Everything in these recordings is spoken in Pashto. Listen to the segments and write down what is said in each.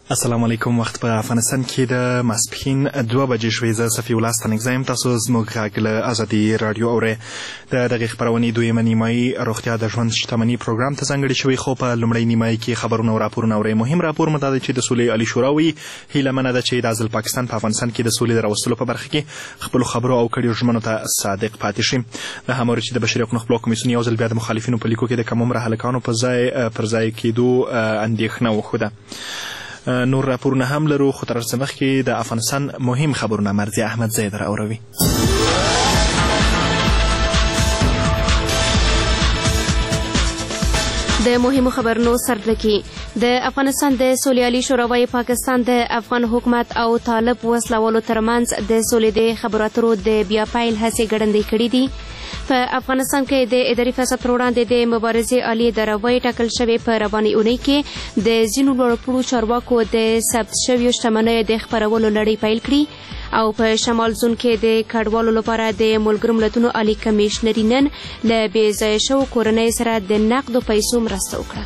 السلام علیکم. وخت په افغانستان کې د ماسپښین 2 بجې شوې. زه صفي الله ستانکزی یم. تاسو زموږ غږ له ازادي راډیو اورئ. د دغې خپرونې دویمه نیمایي روغتیا د ژوند شتمني پروګرام ته ځانګړې شوې، خو په لومړۍ نیمایي کې خبرونه او راپورونه اورئ. مهم راپور مو دا دی چې د سولې عالي شورا وایي هیله منه ده چې دا ځل پاکستان په افغانستان کې د سولې د راوستلو په برخه کې خپلو خبرو او کړیو ژمنو ته صادق پاتې شي. د هماوري چې د بشري حقوقو خپلواک کمیسیون یو ځل بیا د مخالفینو په لیکو کې د کم عمره هلکانو پر ځای کېدو اندېښنه وښوده. نور راپورونه هم لرو، خو تر څه مخکې د افغانستان مهم خبرونه مرضیه احمدزی در اوروي. د مهمو خبرونو سرلکي. د افغانستان د سولې عالي شورا وايي پاکستان د افغان حکومت او طالب وسلوالو ترمنځ د سولې د خبرو اترو د بیا پیل هڅې ګړندۍ کړي دي. په افغانستان کې د اداري فساد پر وړاندې د مبارزې عالي دروي ټاکل شوې. په روانې اونۍ کې د ځینو لوړپوړو چارواکو د ثبت شویو شتمنیو د خپرولو لړۍ پیل کړي او په شمال زون کې د کډوالو لپاره د ملګرو ملتونو عالي کمیشنري نن له بې ځایه شوو کورنیو سره د نقدو پیسو مرسته وکړه.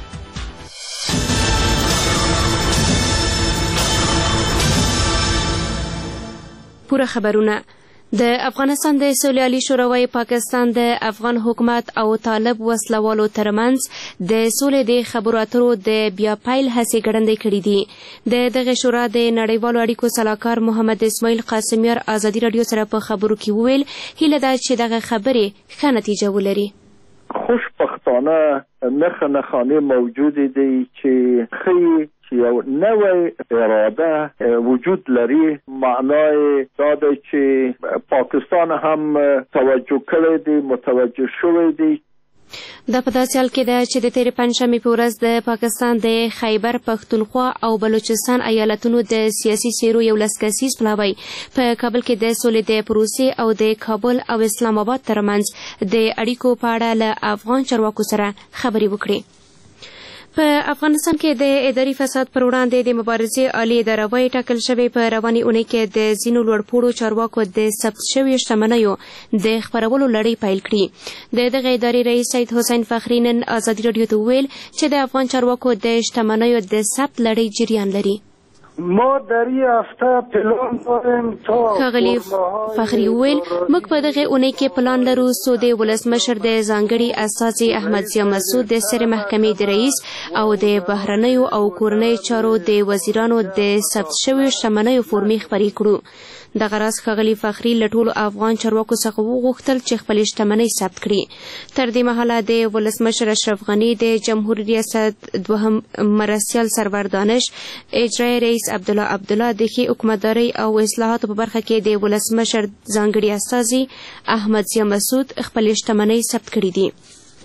پوره خبرونه. د افغانستان د سولې عالي شورا وايي پاکستان د افغان حکومت او طالب وسلوالو ترمنځ د سولې د خبرو اترو د بیا پیل هڅې ګړندۍ کړي دي. د دغه شورا د نړیوالو اړیکو سلاکار محمد اسماعیل قاسمیار ازادي راډیو سره په خبرو کې وویل هیله ده چې دغه خبرې ښه نتیجه ولري. خوشبختانه نښانې موجودې دي چې ښیي یو نوې اراده وجود لري. معنای دا دی چې پاکستان هم توجه کړی دی، متوجه شوی دی. دا په داسې حال کې ده چې د تېرې پنجشنبې په ورځ د پاکستان د خیبر پښتونخوا او بلوچستان ایالتونو د سیاسي څیرو 11 کسیز پلاوی په کابل کې د سولې د پروسې او د کابل او اسلام آباد ترمنځ د اړیکو په اړه له افغان چارواکو سره خبرې وکړي. په افغانستان کې د اداري فساد پر وړاندې د مبارزې عالي دروي ټاکل شوې. په روانې اونۍ کې د ځینو لوړپوړو چارواکو د ثبت شویو شتمنیو د خپرولو لړۍ پیل کړي. د دغه ادارې رئیس سید حسین فخري نن ازادي راډیو ته وویل چې د افغان چارواکو د شتمنیو د ثبت لړۍ جریان لري. ما در این هفته پلان داریم تا ښاغلي فخري وویل موږ په دغه اونۍ کې پلان لرو څو د ولسمشر د ځانګړي استازي احمد ضیا مسعود د سترې محکمې د رئیس او د بهرنیو او کورنیو چارو د وزیرانو د ثبت شویو شتمنیو فورمې خپرې کړو. دغه راز ښاغلي فخري له ټولو افغان چارواکو څخه وغوښتل چې خپلې شتمنۍ ثبت کړي. تر دې مهاله د ولسمشر اشرف غني، د جمهوریت ریاست دوهم مرستیال سرور دانش، اجرایي رئیس عبدالله د ښې حکومتدارۍ او اصلاحاتو په برخه کې د ولسمشر ځانګړي استازي احمد ضیا مسعود خپلې شتمنۍ ثبت کړي دي.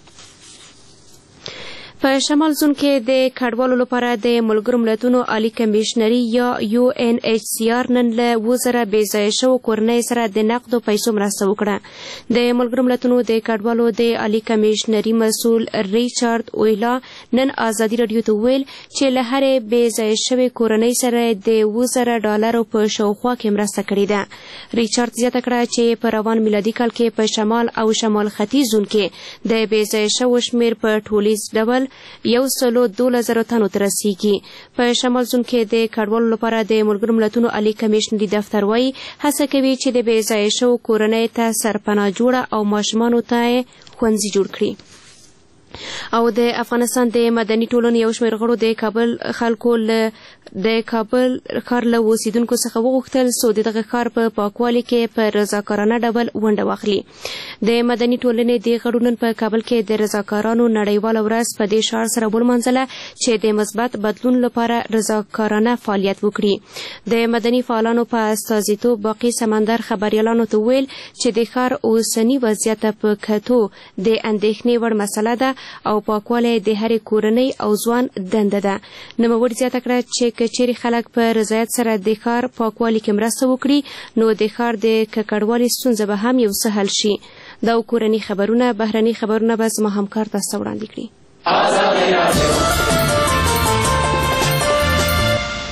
په شمال زون کې د کډوالو لپاره د ملګرو ملتونو عالي کمیشنري یا UNHCR نن له 2000 بې ځایه شوو کورنیو سره د نقدو پیسو مرسته وکړه. د ملګرو ملتونو د کډوالو د عالي کمیشنري مسؤل ریچارډ اویلا نن ازادي راډیو ته وویل چې له هرې بې ځایه شوې کورنۍ سره د $10,000 په شاوخوا کې مرسته کړې ده. ریچارډ زیاته کړه چې په روان میلادي کال کې په شمال او شمال ختیځ زون کې د بې ځایه شوو شمېر په ټولیز ډول 112,000 تنو ته رسیږي. په شمال زون کې د کډوالو لپاره د ملګرو ملتونو عالي کمیشنري دفتر وايي هڅه کوي چې د بې ځایه شوو کورنیو ته سرپناه جوړه او ماشومانو ته ښوونځي جوړ کړي. او د افغانستان د مدني ټولنې یو شمېر غړو د کابل خلکو د کابل ښار له اوسیدونکو څخه وغوښتل څو د دغه ښار په پاکوالي کې په رضاکارانه ډول ونډه واخلي. د مدني ټولنې د غړو نن په کابل کې د رضاکارانو نړیواله ورځ په دې شعار سره ولمانځله چې د مثبت بدلون لپاره رضاکارانه فعالیت وکړي. د مدني فعالانو په استازیتوب باقي سمندر خبریالانو ته ویل چې د ښار اوسني وضعیت په کتو د اندېښنې وړ مسله ده او پاکوالی د هرې کورنۍ او ځوان دنده ده. نوموړي زیاته کړه چې که چیرې خلک په رضایت سره د ښار پاکوالي کې مرسته وکړي نو د ښار د ککړوالي ستونزه به هم یو څه حل شي. دا کورني خبرونه، بهرني خبرونه به زما همکار تاسو وړاندې کړي. د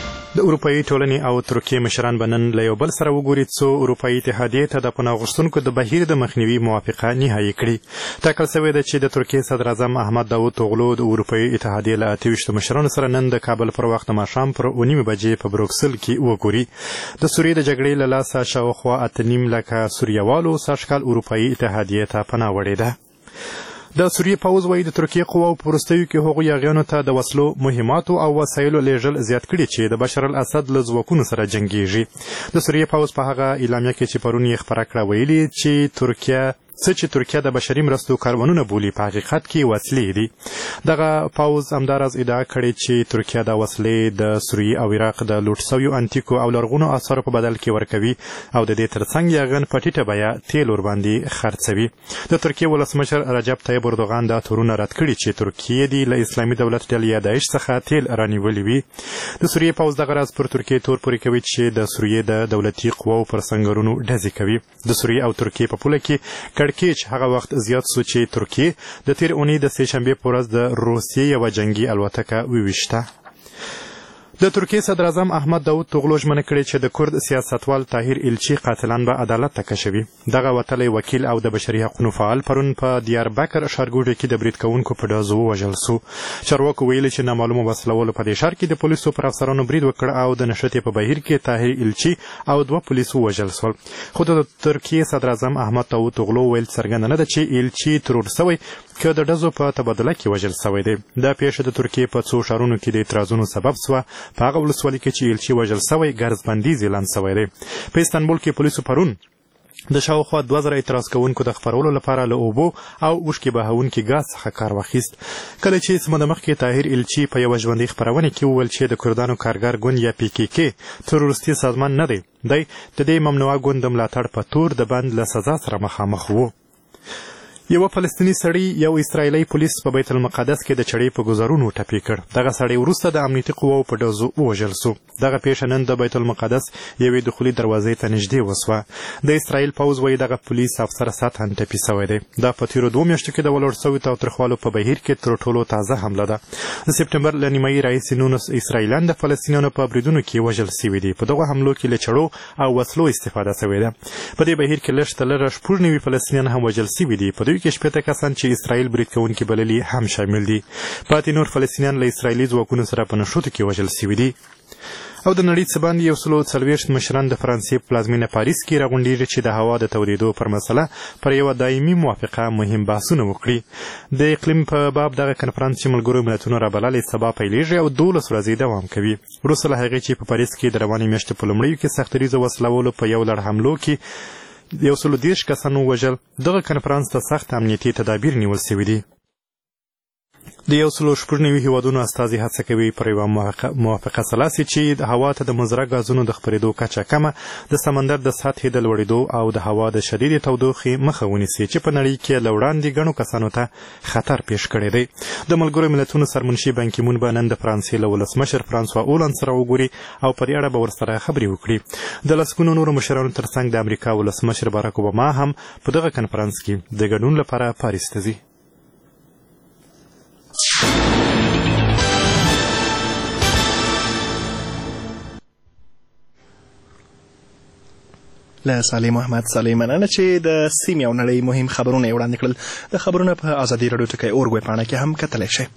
اروپایي ټولنې او ترکیې مشران به نن له یو بل سره وګوري څو اروپایي اتحادیې ته د پناه غوښتونکو د بهیر د مخنیوي موافقه نهایي کړي. ټاکل شوې ده چې د ترکیې صدر اعظم احمد داود اوغلو د اروپایي اتحادیې له 28 مشرانو سره نن د کابل پر وخت د ماښام پر 9 بجې په بروکسل کې وګوري. د سوریې د جګړې له لاسه شاوخوا 8.5 لکه سوریوالو سږکال اروپایي اتحادیې ته پناه وړې ده. د سوریې پوځ وایي د ترکیې قواو په وروستیو کې هغو یاغیانو ته د وسلو مهماتو او وسایلو لیږل زیات کړي چې د بشر الاسد له ځواکونو سره جنګیږي. د سوریې پوځ په هغه اعلامیه کې چې پرون یې خپره کړه ویلي چې ترکیه د بشري مرستو کاروانونه بولي په حقیقت کې وسلې دي. دغه پوځ همداراز ادعا کړې چې ترکیه د وسلې د سوریې او عراق د لوټ شویو انتیکو او لرغونو اثارو په بدل کې ورکوي او د دې ترڅنګ یاغیان په ټیټه بیه تیل ورباندې خرڅوي. د ترکیې ولسمشر رجب طیب اردوغان دا تورونه رد کړي چې ترکیې دي له اسلامي دولت ډلې یا داعش څخه تیل رانیولي وي. د سوریې پوځ دغه راز پر ترکیې تور پورې کوي چې د سوریې د دولتي قواو پر سنګرونو ډزې کوي. د سوریې او ترکیې په پوله کې کړکېچ هغه وخت زیات سو چې ترکیې د تیر اونۍ د سه شنبې په ورځ د روسیې یوه جنګي الوتکه وویشته. د ترکیې صدر اعظم احمد داود اوغلو ژمنه کړې چې د کرد سیاستوال طاهر ایلچي قاتلان به عدالت ته کشوي. دغه وتلی وکیل او د بشري حقونو فعال پرون په دیاربکر ښارګوټي کې د برید کوونکو په ډزو ووژل سو. چارواکو ویلي چې نامعلومو وسلوالو په دې ښار کې د پولیسو پر افسرانو برید وکړ او د نښتې په بهیر کې طاهر ایلچي او 2 پولیس ووژل سول. خو د ترکیې صدر اعظم احمد داود اوغلو ویل څرګنده نه ده چې ایلچي ترور سوی که د ډزو په تبادله کې وژل سوی دی. دا پیښه د ترکیې په څو ښارونو کې د اعتراضونو سبب سوه. په هغه ولسوالۍ کې چې ایلچي وژل سوی ګرځبندیز اعلان سوی دی. په استانبول کې پولیسو پرون د شاوخوا 2000 اعتراض کوونکو د خپرولو لپاره له اوبو او اوښکې بهونکي ګاز څخه کار واخیست. کله چې څه موده مخکې طاهر ایلچي په یوه ژوندۍ خپرونې کې وویل چې د کردانو کارګر ګوند یا PKK تروریستي سازمان نه دی. دی د دې ممنوعه ګوند د ملاتړ په تور د بند له سزا سره مخامخ و. یوه فلسطیني سړي یو اسرائیلي پولیس په بیت المقدس کې د چړې په ګذرونو ټپي کړ. دغه سړی وروسته د امنیتي قواو په ډزو ووژل سو. دغه پیښه نن د بیت المقدس یوې دخولي دروازې ته نږدې وسوه. د اسرائیل پوځ وایي دغه پولیس افسر سطحاً ټپي سوی دی. دا په تېرو 2 میاشتو کې د ولاړ سویو تاوتریخوالو په بهیر کې تر ټولو تازه حمله ده. د سپټمبر له نیمایي راهیسې 19 اسرائیلیان د فلسطینیانو په بریدونو کې وژل سوي دي. په دغو حملو کې له چړو او وسلو استفاده سوې ده. په دې بهیر کې لږ تر لږه 9 فلسطینیان هم وژل سوي دي. په دوی کې 15 کسان چې اسرائیل برید کوونکي بللي هم شامل دي. پاتې نور فلسطینیان له اسرائیلي ځواکونو سره په نښتو کې وژل سوي دي. او د نړۍ څه باندې 140 مشران د فرانسې په پلازمینه پاریس کې راغونډېږي چې د هوا د تودېدو پر مسله پر یوه دایمي موافقه مهم بحثونه وکړي. د اقلیم په باب دغه کنفرانس چې ملګرو ملتونو رابللی سبا پیلېږي او 12 ورځې دوام کوي. وروسته له هغې چې په پاریس کې د روانې میاشتې په لومړیو کې سختریزو وسلوالو په یو لړ حملو کې 130 کسان ووژل، دغه کنفرانس ته سخت امنیتي تدابیر نیول سوي دي. د 190 هیوادونو استازي هڅه کوي پر یوه موافقه سلاسي چې د هوا ته د مضره غازونو د خپرېدو کچه کمه، د سمندر د سطحې د لوړېدو او د هوا د شدیدې تودوخې مخه ونیسي چې په نړۍ کې له وړاندې ګڼو کسانو ته خطر پیښ کړی دی. د ملګرو ملتونو سرمنشي بان کی مون به نن د فرانسې له ولسمشر فرانسوا اولند سره وګوري او په دې اړه به ورسره خبرې وکړي. د لسګونو نورو مشرانو ترڅنګ د امریکا ولسمشر باراک اوباما هم په دغه کنفرانس کې د ګډون لپاره پاریس ته ځي. له صالح محمد صالح مننه چې د سیمې او نړۍ مهم خبرونه یې وړاندې کړل. د خبرونه په ازادي راډیو ټکی اورګوی پاڼه کې هم کتلی شئ.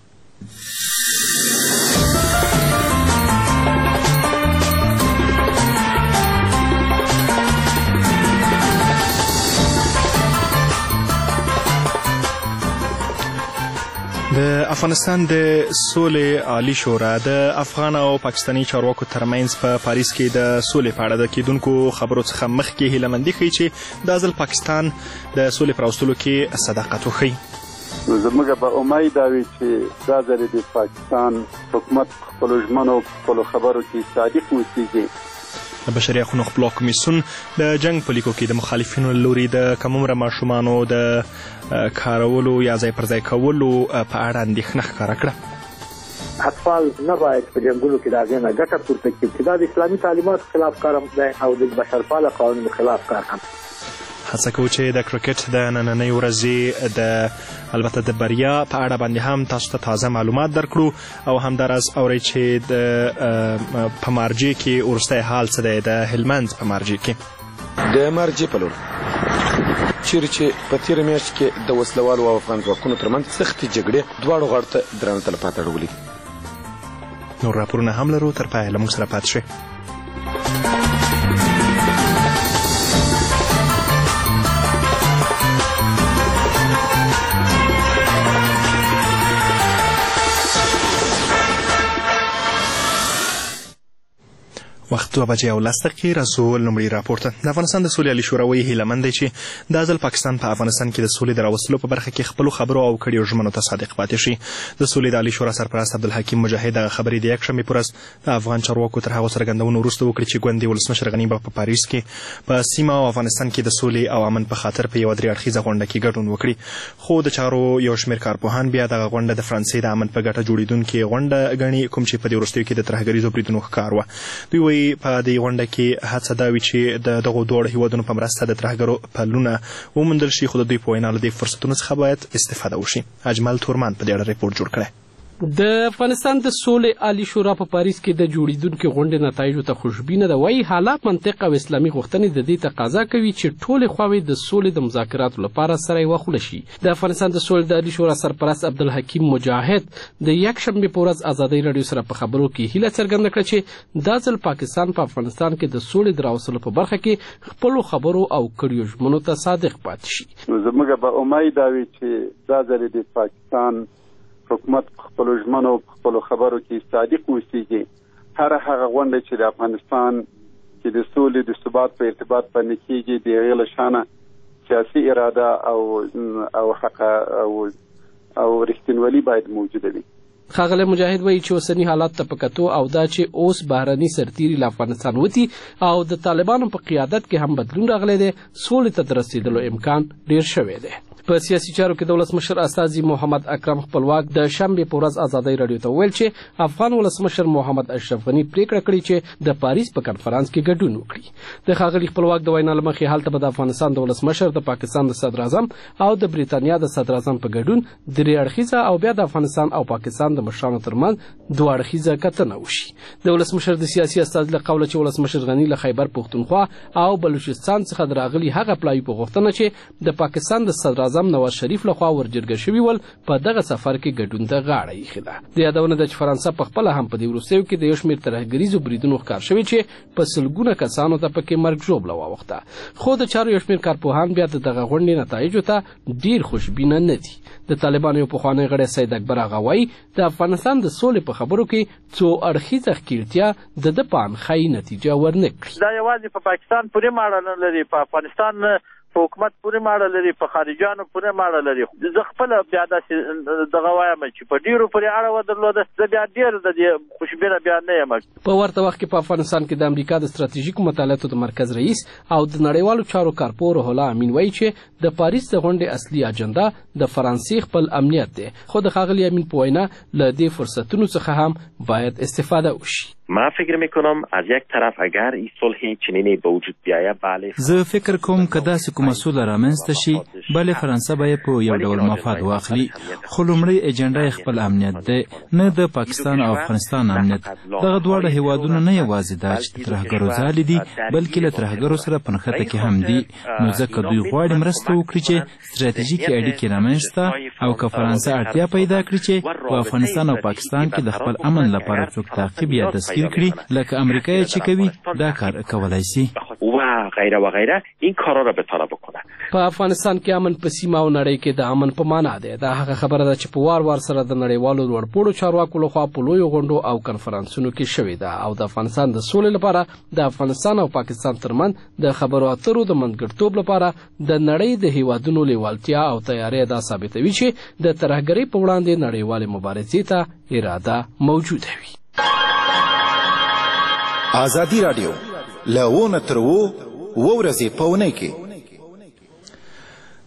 د افغانستان د سولې عالی شورا د افغان او پاکستاني چارواکو ترمنځ په پاریس کې د سولې په اړه د کېدونکو خبرو څخه مخکې هیلهمندي ښیي چې دا ځل پاکستان د سولې په راوستلو کې صداقت وښیي. زموږ به امید دا وي چې دا ځل د پاکستان حکومت خپلو ژمنو خپلو خبرو کې صادق اوسیږي. د بشري حقونو خپلواک کمیسیون د جنګ په لیکو کې د مخالفینو له لوري د کم عمره ماشومانو د کارولو یا ځای پر ځای کولو په اړه اندېښنه ښکاره کړه. اطفال نه باید په جنګونو کې د هغې نه ګټه پورته کړي چې دا د اسلامي تعلیماتو خلاف کار هم دی او د بشرپاله قوانینو خلاف کار هم. هڅه کوو چې د کرکټ د نننۍ ورځې د البته د بریا په اړه باندې هم تاسو ته تازه معلومات درکړو او همداراز اورئ چې د په مارجې کې وروستی حال څه دی د هلمند په مارجې کې د مارجې په لور چیرې چې په تېره میاشت کې د وسلوالو او افغان ځواکونو ترمنځ سختې جګړې دواړو غاړو ته درانه تلفات اړولي. نور راپورونه هم لرو، تر پایه له موږ سره پاتې شئ. وخت 2:10 راځو لومړی راپور ته. د افغانستان د سولې عالي شورا وایي هیله مند دی چې دا ځل پاکستان په افغانستان کې د سولې د راوستلو په برخه کې خپلو خبرو او کړیو ژمنو ته صادق پاتې شي. د سولې د عالي شورا سرپرست عبدالحکیم مجاهد دغه خبرې د یکشنبې په ورځ د افغان چارواکو تر هغو څرګندونو وروسته وکړې چې ګوندي ولسمشر غني به په پاریس کې په سیمه او افغانستان کې د سولې او امن په خاطر په یوه درې اړخیزه غونډه کې ګډون وکړي. خو د چارو یو شمېر کارپوهان بیا دغه غونډه د فرانسې د امن په ګټه جوړېدونکې غونډه ګڼي، کوم چې په دې وروستیو کې د ترهګریزو بریدونو ښکار وه. دوی وایي په دې غونډه کې هڅه دا وي چې د دغو دواړو هیوادونو په مرسته د ترهګرو پلونه وموندل شي، خو د دوی په وینا له دې فرصتونو څخه باید استفاده وشي. اجمل تورمان په دې اړه ریپورټ جوړ کړی. د افغانستان د سولې عالي شورا په پاریس کې د جوړیدونکو غونډې نتایجو ته خوشبینه ده. وایي حالات، منطق او اسلامي غوښتنې د دې تقاضا کوي چې ټولې خواوې د سولې د مذاکراتو لپاره سره یوه خوله شي. د افغانستان د سولې د عالي شورا سرپرست عبدالحکیم مجاهد د یکشنبې په ورځ ازادۍ راډیو سره په خبرو کې هیله څرګنده کړه چې دا ځل پاکستان په افغانستان کې د سولې د راوستلو په برخه کې خپلو خبرو او کړیو ژمنو ته صادق پاتې شي. زموږ به امید دا وي چې دا ځل د پاکستان حکومت په خپلو ژمنو په خپلو خبرو کې صادق اوسېږي. هر هغه غونډه چې د افغانستان کې د سولې د ثبات په ارتباط باندې کېږي د هغې له شانه سیاسي اراده او حق او رښتینولي باید موجوده وي. ښاغلی مجاهد وایي چې اوسني حالات ته په کتو او دا چې اوس بهرني سرتیري له افغانستان وتي او د طالبانو په قیادت کې هم بدلون راغلی دی، سولې ته د رسېدلو امکان ډېر شوی دی. په سیاسي چارو کې د ولسمشر استازي محمد اکرم خپلواک د شنبې په ورځ ازادۍ راډیو ته وویل چې افغان ولسمشر محمد اشرف غني پریکړه کړې چې د پاریس په کنفرانس کې ګډون وکړي. د ښاغلي خپلواک د وینا له مخې هلته به د افغانستان د ولسمشر، د پاکستان د صدراعظم او د بریتانیا د صدراعظم په ګډون درې اړخیزه او بیا د افغانستان او پاکستان د مشرانو ترمنځ دوه اړخیزه کتنه وشي. د ولسمشر د سیاسي استازي له قوله چې ولسمشر غني له خیبر پښتونخوا او بلوچستان څخه راغلي هغه پلایي په غوښتنه چې د پاکستان د صدراعظم نواز شریف له خوا ورجرګه شوي ول په دغه سفر کې ګډون ته غاړه ایښې ده. د یادونه ده چې فرانسه په خپله هم په دې وروستیو کې د یو شمېر ترهګریزو بریدونو ښکار شوي چې په سلګونه کسانو ته پکې مرګ ژوبله واوښته. خو د چارو یو شمېر کارپوهان بیا د دغه غونډې نتایجو ته ډېر خوشبینه نه دي. د طالبانو یو پخوانی غړی سید اکبر اغا وایي د افغانستان د سولې په خبرو کې څو اړخیزه ښکیلتیا د ده په انښایي نتیجه ورنه کړي. دا یوازې په پاکستان پورې ماړه نه لري، په افغانستان په حکومت پورې ماړه لري، په خارجیانو پورې ماړه لري. زه خپله بیا داسې دغه وایم چې په ډېرو پورې اړه ودرلوده، زه بیا ډېر د دې خوشبینه بیا نه یم. په ورته وخت کې په افغانستان کې د امریکا د ستراتیژیکو مطالعاتو د مرکز رئیس او د نړیوالو چارو کارپوه روح الله امین وایي چې د پاریس د غونډې اصلي اجنډا د فرانسې خپل امنیت دی، خو د ښاغلي امین په وینا له دې فرصتونو څخه هم باید استفاده وشي. ما فکر میکنم از یک طرف اگر این صلح چنینی به وجود بیاید بله زه فکر کوم که داسې کومه سوله رامنځته شي بله فرانسه به په یو ډول مفاد واخلي، خو لومړی ایجنډا یې خپل امنیت دی، نه د پاکستان او افغانستان امنیت. دغه دواړه هیوادونه نه یوازې دا چې د ترهګرو ځالې دي بلکې له ترهګرو سره په نښته کې هم دي، نو ځکه دوی غواړي مرسته وکړي چې ستراتیژیکې اړیکې رامنځته او که فرانسه اړتیا پیدا کړي چې په افغانستان او پاکستان کې د خپل امن لپاره څوک تعقیب یا تسخیر کړي لکه امریکا یې چې کوي دا کار کولی شي و غیره و غیره این کارا را به طرف بکنه. په افغانستان کې امن په سیمه او نړۍ کې د امن په معنا دی. دا هغه خبره ده چې په وار وار سره د نړیوالو لوړپوړو چارواکو لخوا په لویو غونډو او کنفرانسونو کې شوې ده او د افغانستان د سولې لپاره د افغانستان او پاکستان ترمنځ د خبرو اترو د منځګړیتوب لپاره د نړۍ د هیوادونو لیوالتیا او تیاری دا ثابتوي چې د ترهګرۍ په وړاندې نړیوالې مبارزې ته اراده موجوده وي. ازادي راډیو له 1 تر 2 ورځې په اونۍ کې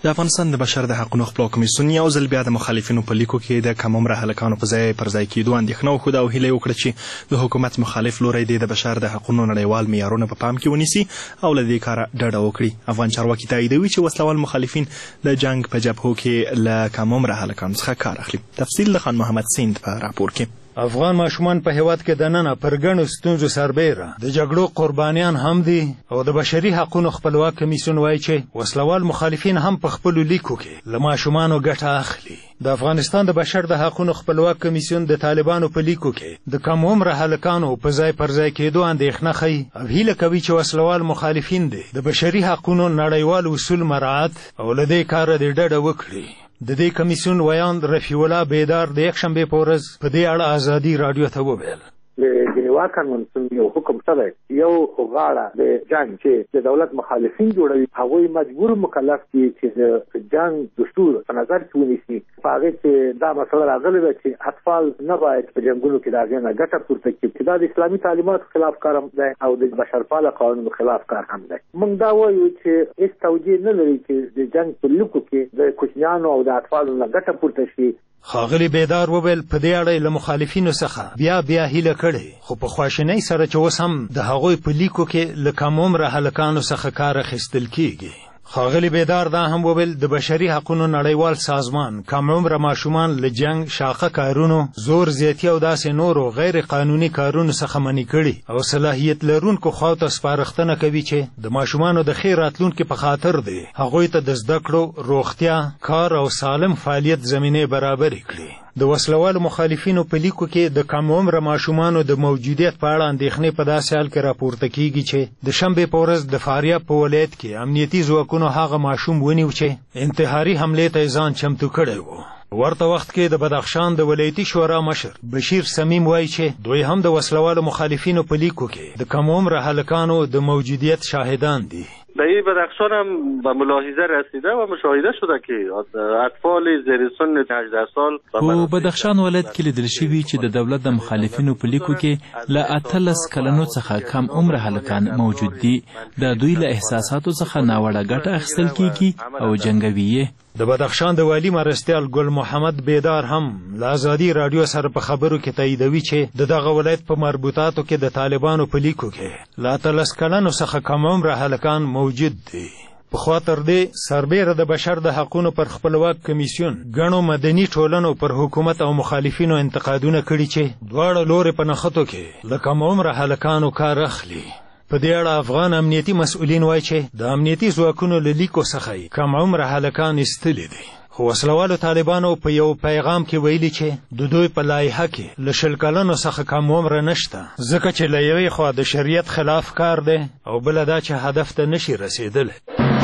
د افغانستان د بشر د حقوقو خپلواک کمیسیون یو ځل بیا د مخالفینو په لیکو کې د کم عمره هلکانو په ځای پر ځای کېدو اندېښنه وښوده او هیله یې وکړه چې د حکومت مخالف لوری دی د بشر د حقوقو نړیوال معیارونه په پام کې ونیسي او له دې کاره ډډه وکړي. افغان چارواکي تاییدوي چې وسلوال مخالفین د جنګ په جبهو کې له کم عمره هلکانو څخه کار اخلي. تفصیل د خان محمد سیند په راپور کې. افغان ماشومان په هیواد کې دننه پر ګڼو ستونزو سربیره د جګړو قربانیان هم دي او د بشري حقوقو خپلواک کمیسیون وایي چې وسلوال مخالفین هم په خپلو لیکو کې له ماشومانو ګټه اخلي. د افغانستان د بشر د حقوقو خپلواک کمیسیون د طالبانو په لیکو کې د کم عمره هلکانو په ځای پر ځای کېدو اندېښنه ښیي او هیله کوي چې وسلوال مخالفین دي د بشري حقوقو نړیوال اصول مراعات او له دې کاره د ډډه وکړي. د دې کمیسیون ویان رفیع الله بیدار د یکشنبې په ورځ په دې اړه ازادي راډیو ته وویل. د جنیوا کنونسیون یو حکم شوی یو غاړه د جنګ چې د دولت مخالفین جوړوي هغوی مجبور مکلف دي چې د جنګ دستور په نظر کې ونیسي. په هغې کې دا مسله راغلې ده چې اطفال نه باید په جنګونو کې د هغې نه ګټه پورته کړي چې دا د اسلامي تعلیماتو خلاف کار هم دی او د بشرپاله قوانینو خلاف کار هم دی. موږ دا وایو چې هېڅ توجیه نه لري چې د جنګ په لیکو کې د کوچنیانو او د اطفالو نه ګټه پورته شي. ښاغلي بیدار وویل په دې اړه له مخالفینو څخه بیا هیله کړې خو په خواشینۍ سره چې اوس هم د هغوی په لیکو کې له کم عمره هلکانو څخه کار اخیستل کیږي. ښاغلي بیدار دا هم وویل د بشري حقوقو نړیوال سازمان کم عمره ماشومان له جنګ شاقه کارونو زور زیاتي او داسې نورو غیر قانوني کارونو څخه منع کړي او صلاحیت لرونکو خواو ته سپارښتنه کوي چې د ماشومانو د ښې راتلونکي په خاطر دی هغوی ته د زده کړو روغتیا کار او سالم فعالیت زمینې برابرې کړي. د وسلوالو مخالفینو په لیکو کې د کم عمره ماشومانو د موجودیت په اړه اندېښنې په داسې حال کې راپورته کیږي چې د شنبې په ورځ د فاریاب په ولایت کې امنیتي ځواکونو هغه ماشوم ونیو چې انتحاري حملې ته ځان چمتو کړی و. ورته وخت کې د بدخشان د ولایتي شورا مشر بشیر سمیم وایي چې دوی هم د وسلوالو مخالفینو په لیکو کې د کم عمره هلکانو د موجودیت شاهدان دي. به این بدخشان هم به ملاحظه رسیده و مشاهده شده که اطفال زیر سن 18 سال په بدخشان ولایت کې لیدل شوي چې د دولت د مخالفینو په لیکو کې له 18 کلنو څخه کم عمره هلکان موجود دي. د دوی له احساساتو څخه ناوړه ګټه اخیستل کیږي او جنګوي. د بدخشان د والی مرستیال ګل محمد بیدار هم له ازادي راډیو سره په خبرو کې تاییدوي چې د دغه ولایت په مربوطاتو کې د طالبانو په لیکو کې له 18 کلنو څخه کم عمره هلکان موجود دي. پخوا تر دې سربیره د بشر د حقوقو پر خپلواک کمیسیون ګڼو مدني ټولنو پر حکومت او مخالفینو انتقادونه کړي چې دواړه لورې په نښتو کې له کم عمره هلکانو کار اخلي. په دې اړه افغان امنیتي مسؤلین وایي چې د امنیتي ځواکونو له لیکو څخه کم عمره هلکان ایستلي دي. خو وسلوالو طالبانو په یو پیغام کې ویلي چې د دوی په لایحه کې له 20 کلنو څخه کم عمره نشته ځکه چې له یوې خوا د شریعت خلاف کار دی او بله دا چې هدف ته نشي رسېدلی.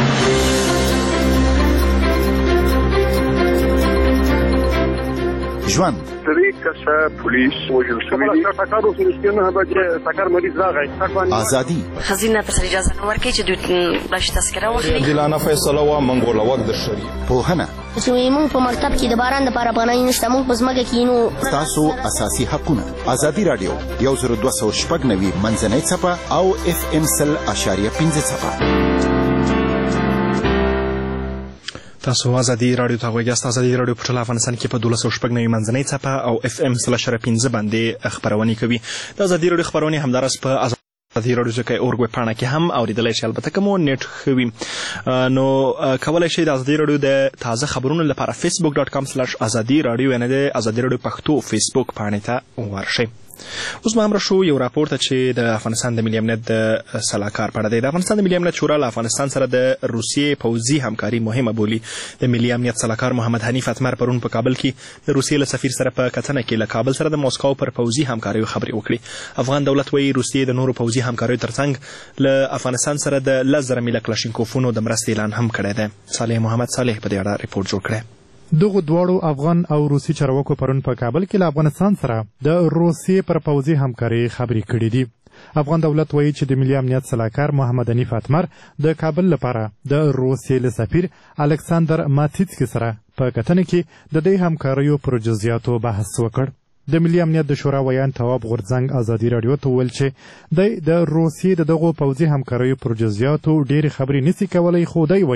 ژوند 3 کسه پولیس وژل شوي دي. ټکر وشو نه بجې ټکر مریض راغی. ازادي خزینه ته اجازه نه ورکړي چې دوی بلش تذکره واخلي. عادلانه فیصله و منګول وخت د شری پوهنه چې موږ په مکتب کې د باران لپاره پناه نشته موږ په ځمکه کې نو تاسو اساسي حقونه. ازادي راډیو 10290 منځنۍ څپه او FM 100.5 څپه. تاسو ازادي راډیو ته غوږ یاست. ازادي راډیو په ټول افغانستان کې په 1290 منځنۍ څپه او FM 100.5 باندې خپرونې کوي. د ازادي راډیو خپرونې همدارس په ازادي راډیو کې اورګوي پاڼه کې هم اوریدلای شئ. البته کوم نت خوي نو کولای شئ د ازادي راډیو د تازه خبرونو لپاره facebook.com/azadi radio یعنی د ازادي راډیو پښتو فیسبوک پاڼې ته ورشئ. اوس ما هم راشو یو راپور ته چې د افغانستان د ملي امنیت د سلاکار په اړه دی. د افغانستان د ملي امنیت شورا له افغانستان سره د روسیې پوځي همکاري مهمه بولي. د ملي امنیت سلاکار محمد حنیف اتمر پرون په کابل کې د روسیې له سفیر سره په کتنه کې له کابل سره د موسکو پر پوځي همکاریو خبرې وکړي. افغان دولت وایي روسیې د نورو پوځي همکاریو ترڅنګ له افغانستان سره د 10,000 میله کلاشینکوفونو د مرستې اعلان هم کړی دی. صالح محمد صالح په دې اړه ریپورت جوړ کړی. دغه دواړو افغان او روسي چارواکو پرون په کابل کې له افغانستان سره د روسیې پر پوځي همکاري خبرې کړې دي. افغان دولت وایي چې د ملي امنیت سلاکار محمد حنیف اتمر د کابل لپاره د روسیې له سفیر الکساندر ماتیتسکي سره په کتنه کې د دې همکاریو پر جزئیاتو بحث وکړ. د ملي امنیت د شورا ویان تواب غورځنګ ازادي راډیو ته وویل چې د روسیې د دغو پوځي همکاریو پر جزئیاتو ډېرې خبرې نشي کولی، خو دی وایي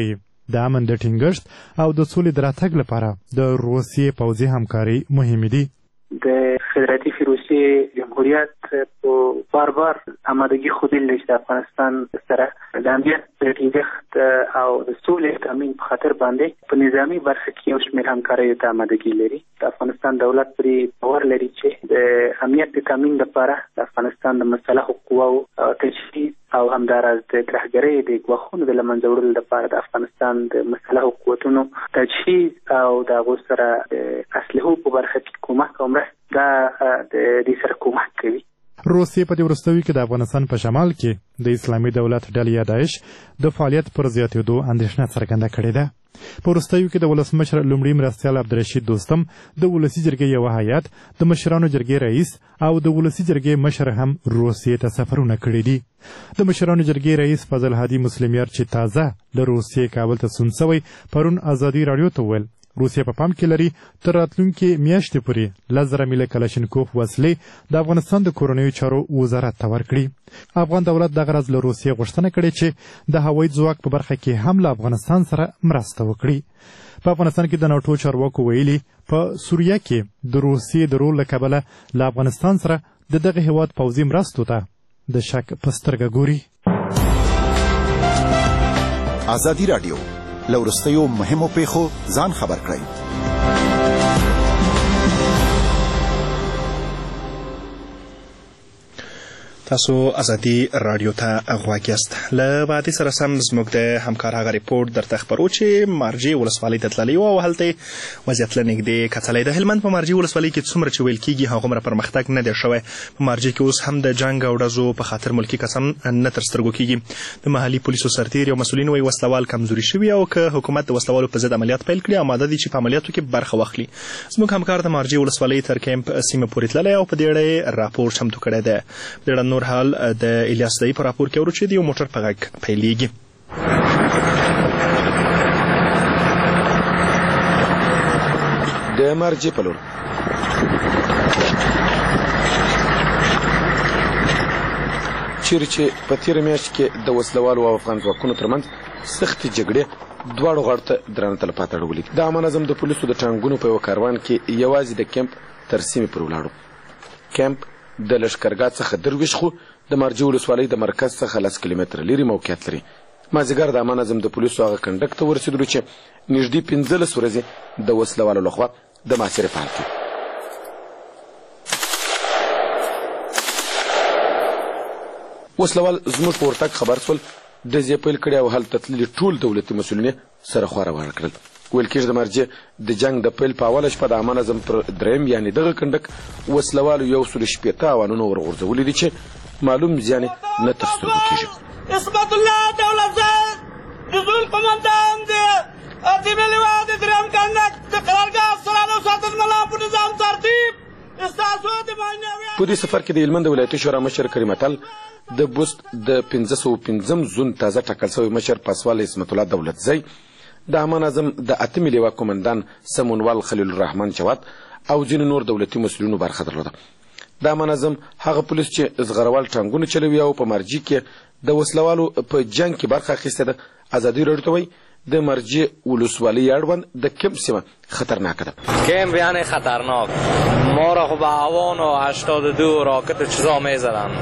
د امن د ټینګښت او د سولې د راتګ لپاره د روسیې پوځي همکاري مهمې دي. د فدراتیوي روسیې جمهوریت په بار آمادګي ښودلې چې د افغانستان سره د امنیت د ټینګښت او د سولې تامین په خاطر باندې په نظامي برخه کې یو شمېر همکاریو ته آمادګي لري. د افغانستان دولت پرې باور لري چې د امنیت د تامین لپاره د افغانستان د مسلحو قواو تجهیز او همداراز د ترهګرۍ د ګواښونو د له منځه وړلو لپاره د افغانستان د مسلحو قوتونو تجهیز او د هغو سره د اسلحو په برخه کې کومک او مرسته دا د دې سره کومک کوي. روسیې په دې وروستیو کې د افغانستان په شمال کې د اسلامي دولت ډلې یا داعش د فعالیت پر زیاتېدو اندېښنه څرګنده کړې ده. په وروستیو کې د ولسمشر لومړي مرستیال عبدالرشید دوستم د ولسي جرګې یو هیات د مشرانو جرګې رئیس او د ولسي جرګې مشر هم روسیې ته سفرونه کړي دي. د مشرانو جرګې رئیس فضل هادي مسلمیار چې تازه له روسیې کابل ته ستون شوی پرون ازادي راډیو ته وویل روسیه په پام کې لري تر راتلونکي میاشتې پورې 10,000 میله کلاشینکوف وسلې د افغانستان د کورنیو چارو وزارت ته ورکړي. افغان دولت دغه ورځ له روسیې غوښتنه کړې چې د هوایي ځواک په برخه کې هم له افغانستان سره مرسته وکړي. په افغانستان کې د ناټو چارواکو ویلي په سوریه کې د روسیې د رول له کبله له افغانستان سره د دغه هیواد پوځي مرستو ته د شک په سترګه ګوري. ازادي راډیو له وروستیو مهمو پیښو ځان خبر کړئ. تاسو ازادي راډیو ته غوږ یاست. له بعدي سره سم زموږ د همکار هغه ریپورټ درته خپرو چې مارجې ولسوالۍ ته تللی و او هلته وضعیت له نږدې کتلی. د هلمند په مارجې ولسوالۍ کې څومره چې ویل کېږي هغومره پرمختګ نه دی شوی. په مارجې کې اوس هم د جنګ او ډزو په خاطر ملکي قسم نه تر سترګو کېږي. د محلي پولیسو سرتېري او مسؤلین وایي وسلوال کمزوري شوي او که حکومت د وسلوالو په ضد عملیات پیل کړي اماده دي چې په عملیاتو کې برخه واخلي. زموږ همکار د مارجې ولسوالۍ تر کیمپ سیمه پورې تللی او په دې اړه راپور چمتو کړی دی. په دې اړه نور حال د الیاس دای په راپور کې اورو چې د یو موټر په غږ پیلېږي. د مارجې په لور چیرې چې په تېره میاشت کې د وسلوالو او افغان ځواکونو ترمنځ سختې جګړې دواړو غاړو ته درانه تلفات اړولي. د عامه نظم د پولیسو د ټانګونو په یوه کاروان کې یوازې د کیمپ تر سیمې پورې ولاړو. کیمپ د لښکرګاه څخه 23 خو د مارجې ولسوالۍ د مرکز څخه 10 کیلومتره لرې موقعیت لري. مازدیګر د عامه نظم د پولیسو هغه کنډک ته ورسېدلو چې نږدې 15 ورځې د وسلوالو لخوا د محاصرې په حال کې. وسلوال زموږ په ورتګ خبر شول ډزې پیل کړې او هلته تللي ټول دولتي مسؤلین سره خوا روانه کړل. ویل کېږي د مارجې د جنګ د پیل په اوله شپه د عامه نظم پر دریم یعنې دغه کنډک وسلوالو 160 اوانونه ورغورځولي دي چې معلوم زیان یې نه تر سترګو کېږي. اسمت الله دولتزاد د زون قمندان دی اتیمه لواء د دریم کنډک د قرارګاه سرانو ساتل ملا په نظام ترتیب استاسو د معنوي. په دې سفر کې د هلمند ولایتي شورا مشر کریم اتل د بوست د 515 زون تازه ټاکل شوی مشر پاسوال اسمت الله دولتزی د عامه نظم د 8 لواء قمندان سمونوال خلیل الرحمن جواد او ځینو نور دولتي مسؤلینو برخه درلوده. د عامه نظم هغه پولیس چې زغروال ټانګونه چلوي او په مارجې کې د وسلوالو په جنګ کې برخه اخیستې ده. ازادي راډیو ته وایي د مارجې ولسوالۍ اړوند د کیمپ سیمه خطرناکه ده. کیمپ یعنی خطرناک. ما را خب به هوان و 82 راکت و چیزا میزدن.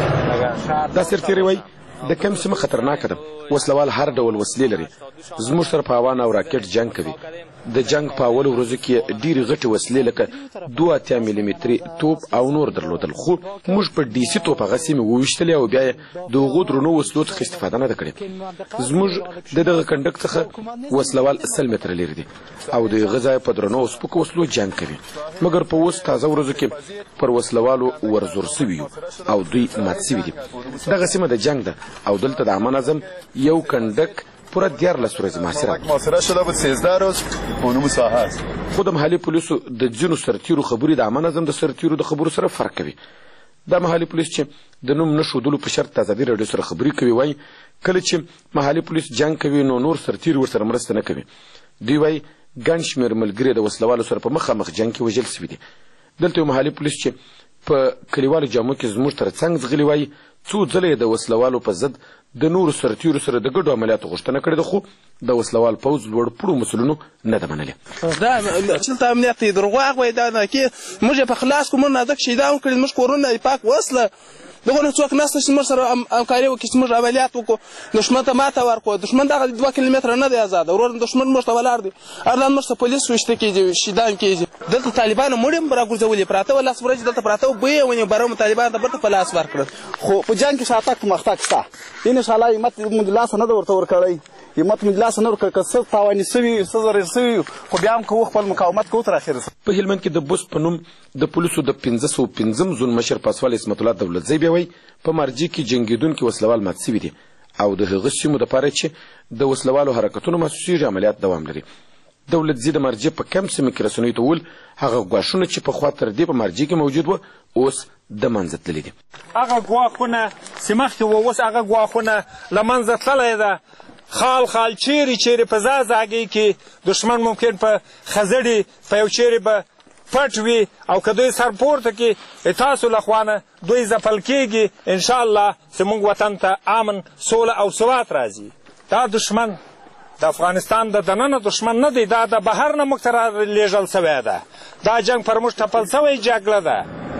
دا سرتیری وایي د کیمپ سیمه خطرناکه ده. وسلوال هر ډول وسلې لري. زموږ سره په هوان او راکټ جنګ کوي. د جنګ په اولو ورځو کې ډېرې غټې وسلې لکه 82 ملي متري توپ او نور درلودل خو موږ په ډي سي توپ هغه سیمې وویشتلې او بیا یې د هغو درنو وسلو څخه استفاده نه ده کړې. زموږ د دغه کنډک څخه وسلوال 100 متره لرې دي او د هغه ځای په درنو او سپکو وسلو جنګ کوي. مګر په اوس تازه ورځو کې پر وسلوالو ورزور سوي یو او دوی مات سوي دي. دغه سیمه د جنګ ده او دلته د عامه نظم یو کنډک پوره 14 ورځې محاصره شده بود. 13 روز بانوم ساحه است. خو د محلي پولیسو د ځینو سرتیرو خبرې د عامه نظم د سرتیرو د خبرو سره فرق کوي. دا محلي پولیس چې د نوم نه ښودلو په شرط د ازادي راډیو سره خبرې کوي وایي کله چې محلي پولیس جنګ کوي نو نور سرتیري ورسره مرسته نه کوي. دوی وایي ګڼ شمېر ملګري د وسلوالو سره په مخامخ جنګ کې وژل سوي دي. دلته یو محلي پولیس چې په کلیوالو جامو کې زموږ ترڅنګ ځغلي وای څو ځله یې د وسلوالو په ضد د نورو سرتیرو سره د ګډو عملیاتو غوښتنه کړې ده، خو د وسلوال پوځ لوړ پوړو مسؤلینو نه ده منلې. دا چې امنیت دی دروغ وای دا نه کې موږ په خلاص کوم نه دک شي دا کړل موږ کورونه پاک وسله دغه څوک نسته چې موږ سره همکاري وکړي چې موږ عملیات وکړو دښمن ته ماته ورکړو. دښمن دغه 2 کیلومتره نه دی آزاد ورور دښمن موږ ته ولاړ دی ارلان موږ ته پولیس وشته کېږي شیدان کېږي دلته طالبان مړم راګرځولي پراته ولا سورج دلته پراته به ونی برم طالبان ته برته پلاس ورکړل خو په جنگ کې شاتک مختک ستا ان شاء الله همت مجلس نه ورته ورکړی همت مجلس نه ورکړ کسب تاوانی سوي سزر سوي خو بیا هم کو خپل مقاومت کو تر اخر. په هلمند کې د بوس په نوم د پولیسو د 1515 زون مشر پاسوال اسمت الله دولت زی بیوي په مرجع کې جنگیدونکو وسلوال مات سوي دي او د هغه سیمو د پاره چې د وسلوالو حرکتونو محسوسي عملیات دوام لري. دولت زی د مرجع په کم سیمه کې رسنۍ ته ول هغه غواښونه چې په خوا تر دې په مرجع کې موجود و اوس د منځ تللي دي. هغه غواخونه سیمخ و اوس هغه غواخونه لمنځ تللی ده خال خال چیرې په زاګي کې دشمن ممکن په خزړې په یو چیرې به پټ وي او که دوی سر پورته کې تاسو له خوانه دوی ځپل کېږي انشاءالله زموږ وطن ته امن سوله او ثبات راځي. دا دشمن د افغانستان د دننه دشمن نه دی دا د بهر نه موږ ته رالیږل سوی ده. دا جنګ پر موږ ټپل سوی جګړه ده.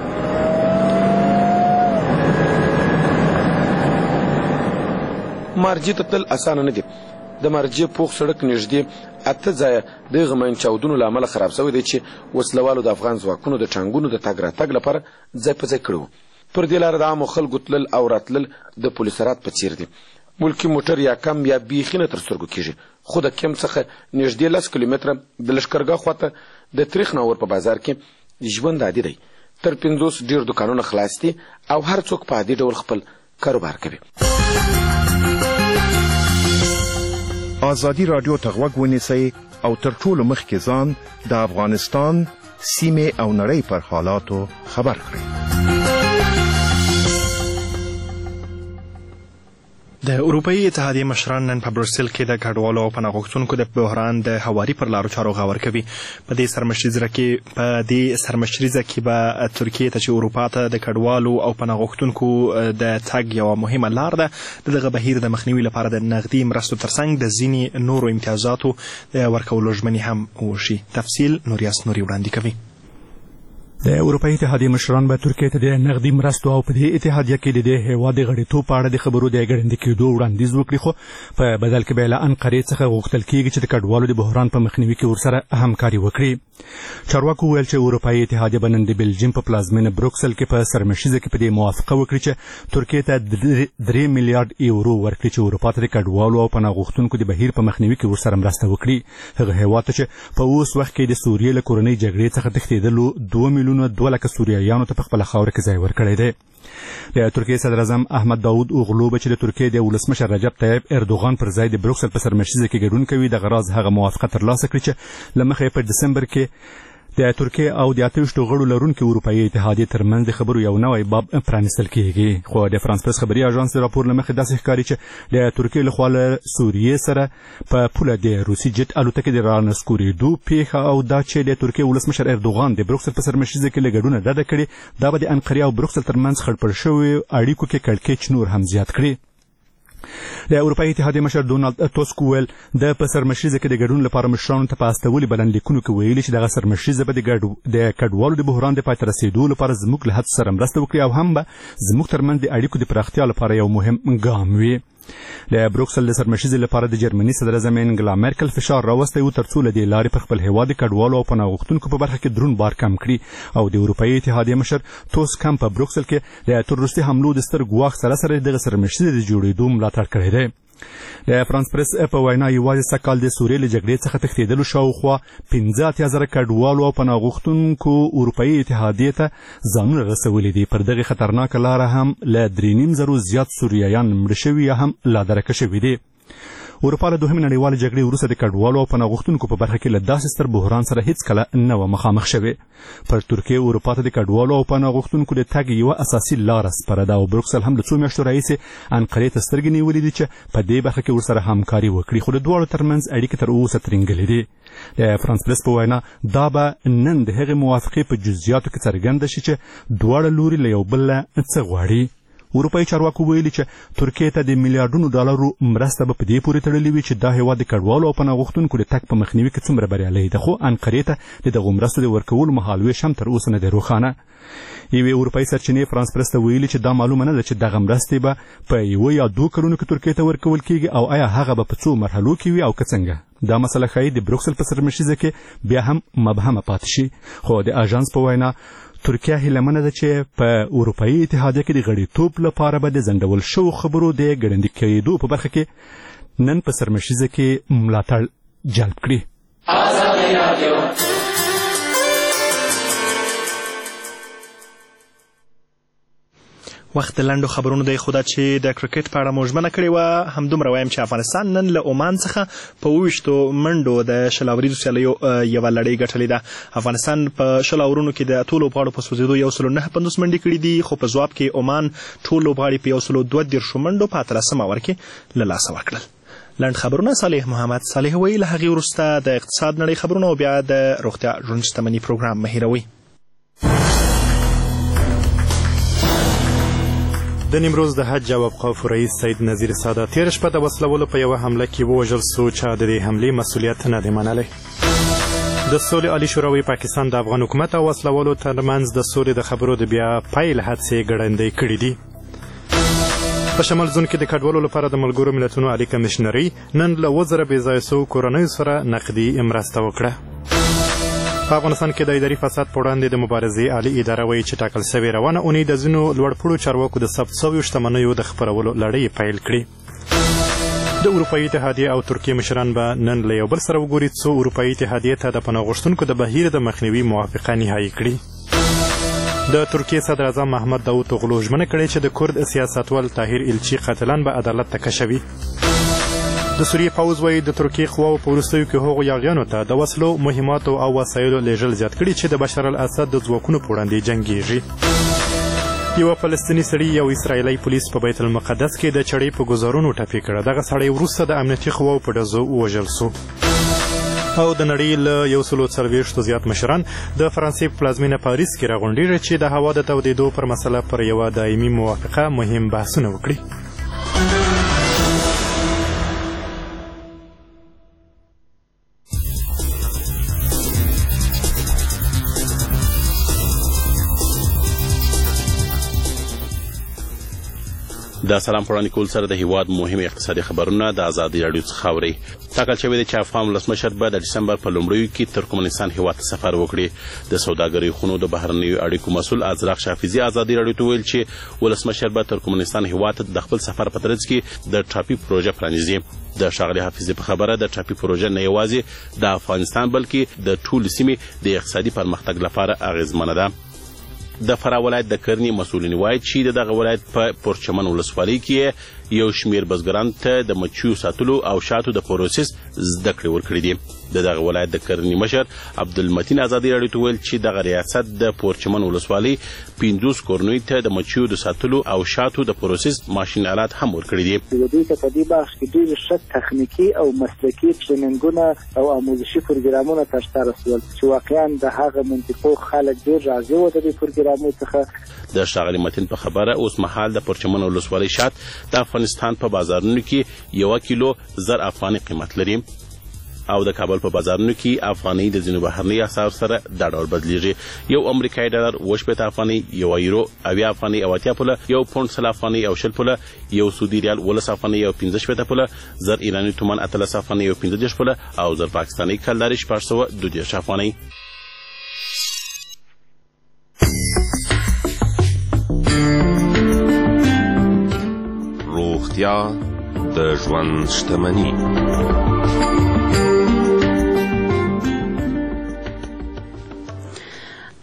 مرجع ته تل اسانه نه دي. د مرجع پوخ سړک نږدې 8 ځایه د غمین چاودونو له امله خراب شوی دی چې وسلوالو د افغان ځواکونو د ټانګونو د تګ راتګ لپاره ځای په ځای کړی و. پر دې لاره د عامو خلکو تلل او راتلل د پولیسرات په څیر دي. ملکي موټر یا کم یا بیخي نه تر سترګو کېږي خو د کم څخه نږدې 10 کیلومتره د لښکرګاه خواته د تریخ ناور په بازار کې ژوند عادي دی. تر 50 ډیر دکانونه خلاص دي او هر څوک په عادي ډول خپل کاروبار کوي. آزادی رادیو ته غوږ ونیسئ او تر ټولو مخکې ځان د افغانستان سیمې او نړۍ پر حالاتو خبر کړئ. د اروپאי اتحادیې مشران نن په بروسل کې د کډوالو او پناه غوښتونکو د بحران د هواري پر لارو چارو غور کوي. په دې سرمشریزه کې به ترکیې ته چې اروپا ته د کډوالو او پناه غوښتونکو د تګ یوه مهمه لار ده دغه بهیر د مخنیوي لپاره د نغدي مرستو ترڅنګ د ځینې نورو امتیازاتو د ورکولو ژمنې هم وشي. تفصیل نوریاس نوري وړاندې کوي. د اروپאי اتحادیې مشران به ترکیې ته د نغدي مرستو او په دې اتحادیه کې د دې هیواد د غړیتوب په اړه د خبرو د ګړندې کېدو وړاندیز وکړي خو په بدل کې به له انقرې څخه غوښتل کېږي چې د کډوالو د بحران په مخنیوي کې ورسره همکاري وکړي. چارواکو ویل چې اروپאי اتحادیه به نن د بلجیم په پلازمینه بروکسل کې په سرمشیزه کې په دې موافقه وکړي چې ترکیې ته 3 میلیارډ یورو ورکړي چې اروپا ته د کډوالو او پناه غوښتونکو د بهیر په مخنیوي کې ورسره مرسته وکړي. هغه هیواد ته چې په اوس وخت کې د سوریې له کورنۍ جګړې څخه تښتېدلو 2 میلیونه 2 لکه سوریایانو ته په خپله خاوره کې ځای ورکړی دی. د ترکیې صدر اعظم احمد داود اوغلو به چې د ترکیې د ولسمشر رجب طیب اردوغان پر ځای د بروکسل په سرمشیزه کې ګډون کوي دغه راز هغه موافقه ترلاسه کړي چې له مخې په دسمبر کې د ترکیې او د 28 غړو لرونکي اروپאי اتحادیې ترمنځ د خبرو یو نوی باب پرانیستل کېږي. خو د فرانس پرس خبري اژانس د راپور له مخې داسې ښکاري چې د ترکیې لخوا له سوریې سره په پوله د روسي جټ الوتکې د رانسکورېدو پیښه او دا چې د ترکیې ولسمشر اردوغان د بروکسل په سرمشیزه کې له ګډونه ډډه کړې دا به د انقرې او بروکسل ترمنځ خړپړ شوي اړیکو کې کړکېچ نور هم زیات کړي. د اروپאי اتحادیې مشر ډونالد توسک ویل د په سرمشیزه کې د ګډون لپاره مشرانو ته په استولي بلنلیکونو کې ویلي چې دغه سرمشیزه به د کډوالو د بحران د پای ته رسېدو لپاره زموږ له هڅو سره مرسته وکړي او هم به زموږ ترمنځ د اړیکو د پراختیا لپاره یو مهم ګام وي. د بروکسل د سرمشیزې لپاره د جرمني صدر اعظم انګلا میرکل فشار راوستی و ترڅو له دې لارې پر خپل هیواد د کډوالو او پناه غوښتونکو په برخه کې دروند بار کم کړي او د اروپאי اتحادیې مشر توسک هم په بروکسل کې د تروریستي حملو د ستر ګواښ سره دغه سرمشیزې د جوړېدو ملاتړ کړی دی. د فرانس پرس په وینا یوازې سږ کال د سوریې له جګړې څخه تښتېدلو شاوخوا 15,000 کډوالو او پناه غوښتونکو اروپאי اتحادیې ته ځانونه رسولي دي. پر دغه خطرناکه لاره هم له 3.5 زرو زیات سوریایان مړه شوي یا هم لا درکه شوي دي. اروپا له دوهمې نړیوالې جګړې وروسته د کډوالو او پناه غوښتونکو په برخه کې له داسې ستر بحران سره هیڅکله نه وه مخامخ شوې. پر ترکیې اروپا ته د کډوالو او پناه غوښتونکو د تګ یوه اساسي لاره سپره ده او بروکسل هم د څو میاشتو راهیسې انقرې ته سترګې نیولې دي چې په دې برخه کې ورسره همکاري وکړي، خو د دواړو ترمنځ اړیکې تر اوسه ترینګلې دي. د فرانس پریس په وینا دا به نن د هغې موافقې په جزئیاتو کې څرګنده شي چې دواړه لوري له یو بل نه څه غواړي. اروپایي چارواکو ویلي چې ترکیې ته د میلیارډونو ډالرو مرسته به په دې پورې تړلې وي چې دا هېواد د کډوالو او پناه غوښتونکو د تګ په مخنیوي کې څومره بریالی ده، خو انقرې ته د دغو مرستو د ورکولو مهالویش هم تر اوسه نه دی روښانه. یوې اروپایي سرچینې فرانس پریس ته ویلي چې دا معلومه نه ده چې دغه مرستې به په 1 یا 2 کلونو کې ترکیې ته ورکول کیږي او آیا هغه به په څو مرحلو کې وي او که څنګه. دا مسله ښایي د بروکسل په سرمشیزه کې بیا هم مبهمه پاتې شي، خو د اژانس په وینا ترکیه هیلهمنه ده چې په اروپایي اتحادیه کې د غړیتوب لپاره به د ځنډول شوو خبرو د ګړندي کېدو په برخه کې نن په سرمشیزه کې ملاتړ جلب کړي. وخت د لنډو خبرونو دی، خو دا چې د کرکټ په اړه مو ژمنه کړې وه همدومره وایم چې افغانستان نن له عمان څخه په 28 منډو د شل اوریزو سیالیو یوه لړۍ ګټلې ده. افغانستان په شل اورونو کې د ټولو لوبغاړو په سوځېدو 109 منډې کړي دي، خو په ځواب کې عمان ټول لوبغاړي په 132 منډو په 13 اور کې له لاسه ورکړل. لنډ خبرونه صالح محمد صالح وی. له هغې وروسته د اقتصاد نړۍ خبرونه او بیا د روغتیا ژوند شتمني پروګرام مه هېروئ. د نیمروز د حج او اوقافو رئیس سید نظیر ساده تېره شپه د وسلولو په یوه حمله کې ووژل سو چې د دې حملې مسؤلیت نه دی منلی. د سولې عالي شوراوي پاکستان د افغان حکومت او وسلولو ترمنځ د سولې د خبرو د بیا پیل هڅې ګړندۍ کړي دي. په شمال زون کې د کډوالو لپاره د ملګرو ملتونو عالي کمیشنرۍ نن له 1000 بې ځایه سوو کورنیو سره نقدي مرسته وکړه. په افغانستان کې د اداري فساد په وړاندې د مبارزې عالي اداره وایي چې ټاکل شوې روانه اونۍ د ځینو لوړپوړو چارواکو د ثبت شویو شتمنیو د خپرولو لړۍ پیل کړي. د اروپایي اتحادیې او ترکیې مشران به نن له یو بل سره وګوري څو اروپایي اتحادیې ته د پناه غوښتونکو د بهیر د مخنیوي موافقه نهایي کړي. د ترکیې صدر اعظم محمد داوود اوغلو ژمنه کړې چې د کورد سیاستوال طاهر ایلچي قاتلان به عدالت ته کشوي. د سوریې پوځ وایي د ترکیې قواو په وروستیو کې هغو یاغیانو ته د وسلو، مهماتو او وسایلو لیږل زیات کړي چې د بشار الاسد د ځواکونو په وړاندې جنګیږي. یوه فلسطیني سړي یو اسرائیلي پولیس په بیت المقدس کې د چړې په ګزارونو ټپي کړه. دغه سړی وروسته د امنیتي قواو په ډزو ووژل سو. او د نړۍ له 140 زیات مشران د فرانسې په پلازمینه پاریس کې راغونډېږي چې د هوا د تودېدو پر مسله پر یوه دایمي موافقه مهم بحثونه وکړي. د سلام پړاندې کول سره د هیواد مهم اقتصادي خبرونه د ازادي راډیو څخه اورئ. ټاکل شوې ده چې افغان ولسمشر به د ډسمبر په لومړیو کې ترکمنستان هیواد ته سفر وکړي. د سوداګرۍ خونو د بهرنیو اړیکو مسؤل ازراق شافیزي ازادي راډیو ته ویل چې ولسمشر به ترکمنستان هیواد ته د خپل سفر په ترڅ کې د ټاپي پروژه پرانیزي. د ښاغلي حافظي په خبره د ټاپي پروژه نه یوازې د افغانستان بلکې د ټولې سیمې د اقتصادي پرمختګ لپاره اغیزمنه ده. د فراه ولایت د کرنې مسؤلین وایي چې دغه ولایت په پورچمن ولسوالۍ کې یو شمیر بزګرانو ته د مچیو ساتلو او شاتو د پروسس زده کړې ورکړې دي. دغه ولایت د کرنې مشر عبدالمتین ازادي راډیو ته ویل چې دغه ریاست د پورچمن ولسوالۍ 50 کورنیو ته د مچیو د ساتلو او شاتو د پروسس ماشین آلات هم ورکړي دي. دوی ته په دې بخش کې ډېر ښه تخنیکي او مسلکي ټریننګونه او آموزشي پروګرامونه ترسره شول چې واقعا د هغه منطقو خلک ډېر راضي وو د دې پروګرامونو څخه. د ښاغلي متین په خبره اوس مهال د پورچمن ولسوالۍ شات د افغانستان په بازارونو کې 1 کیلو 1000 افغاني قیمت لري او د کابل په بازارونو کې افغاني د ځینو بهرني اسعار سره دا ډول بدلیږي. یو امریکایي ډالر 80 افغاني، یو یورو 80 افغاني او 80 پوله، یو پوند 100 افغاني او 20 پوله، یو سعودي ریال 19 افغاني او 15 پوله، زر ایراني تومان 13 افغاني او 15 پوله او زر پاکستاني کلداري 422 افغاني. روغتیا د ژوند شتمني.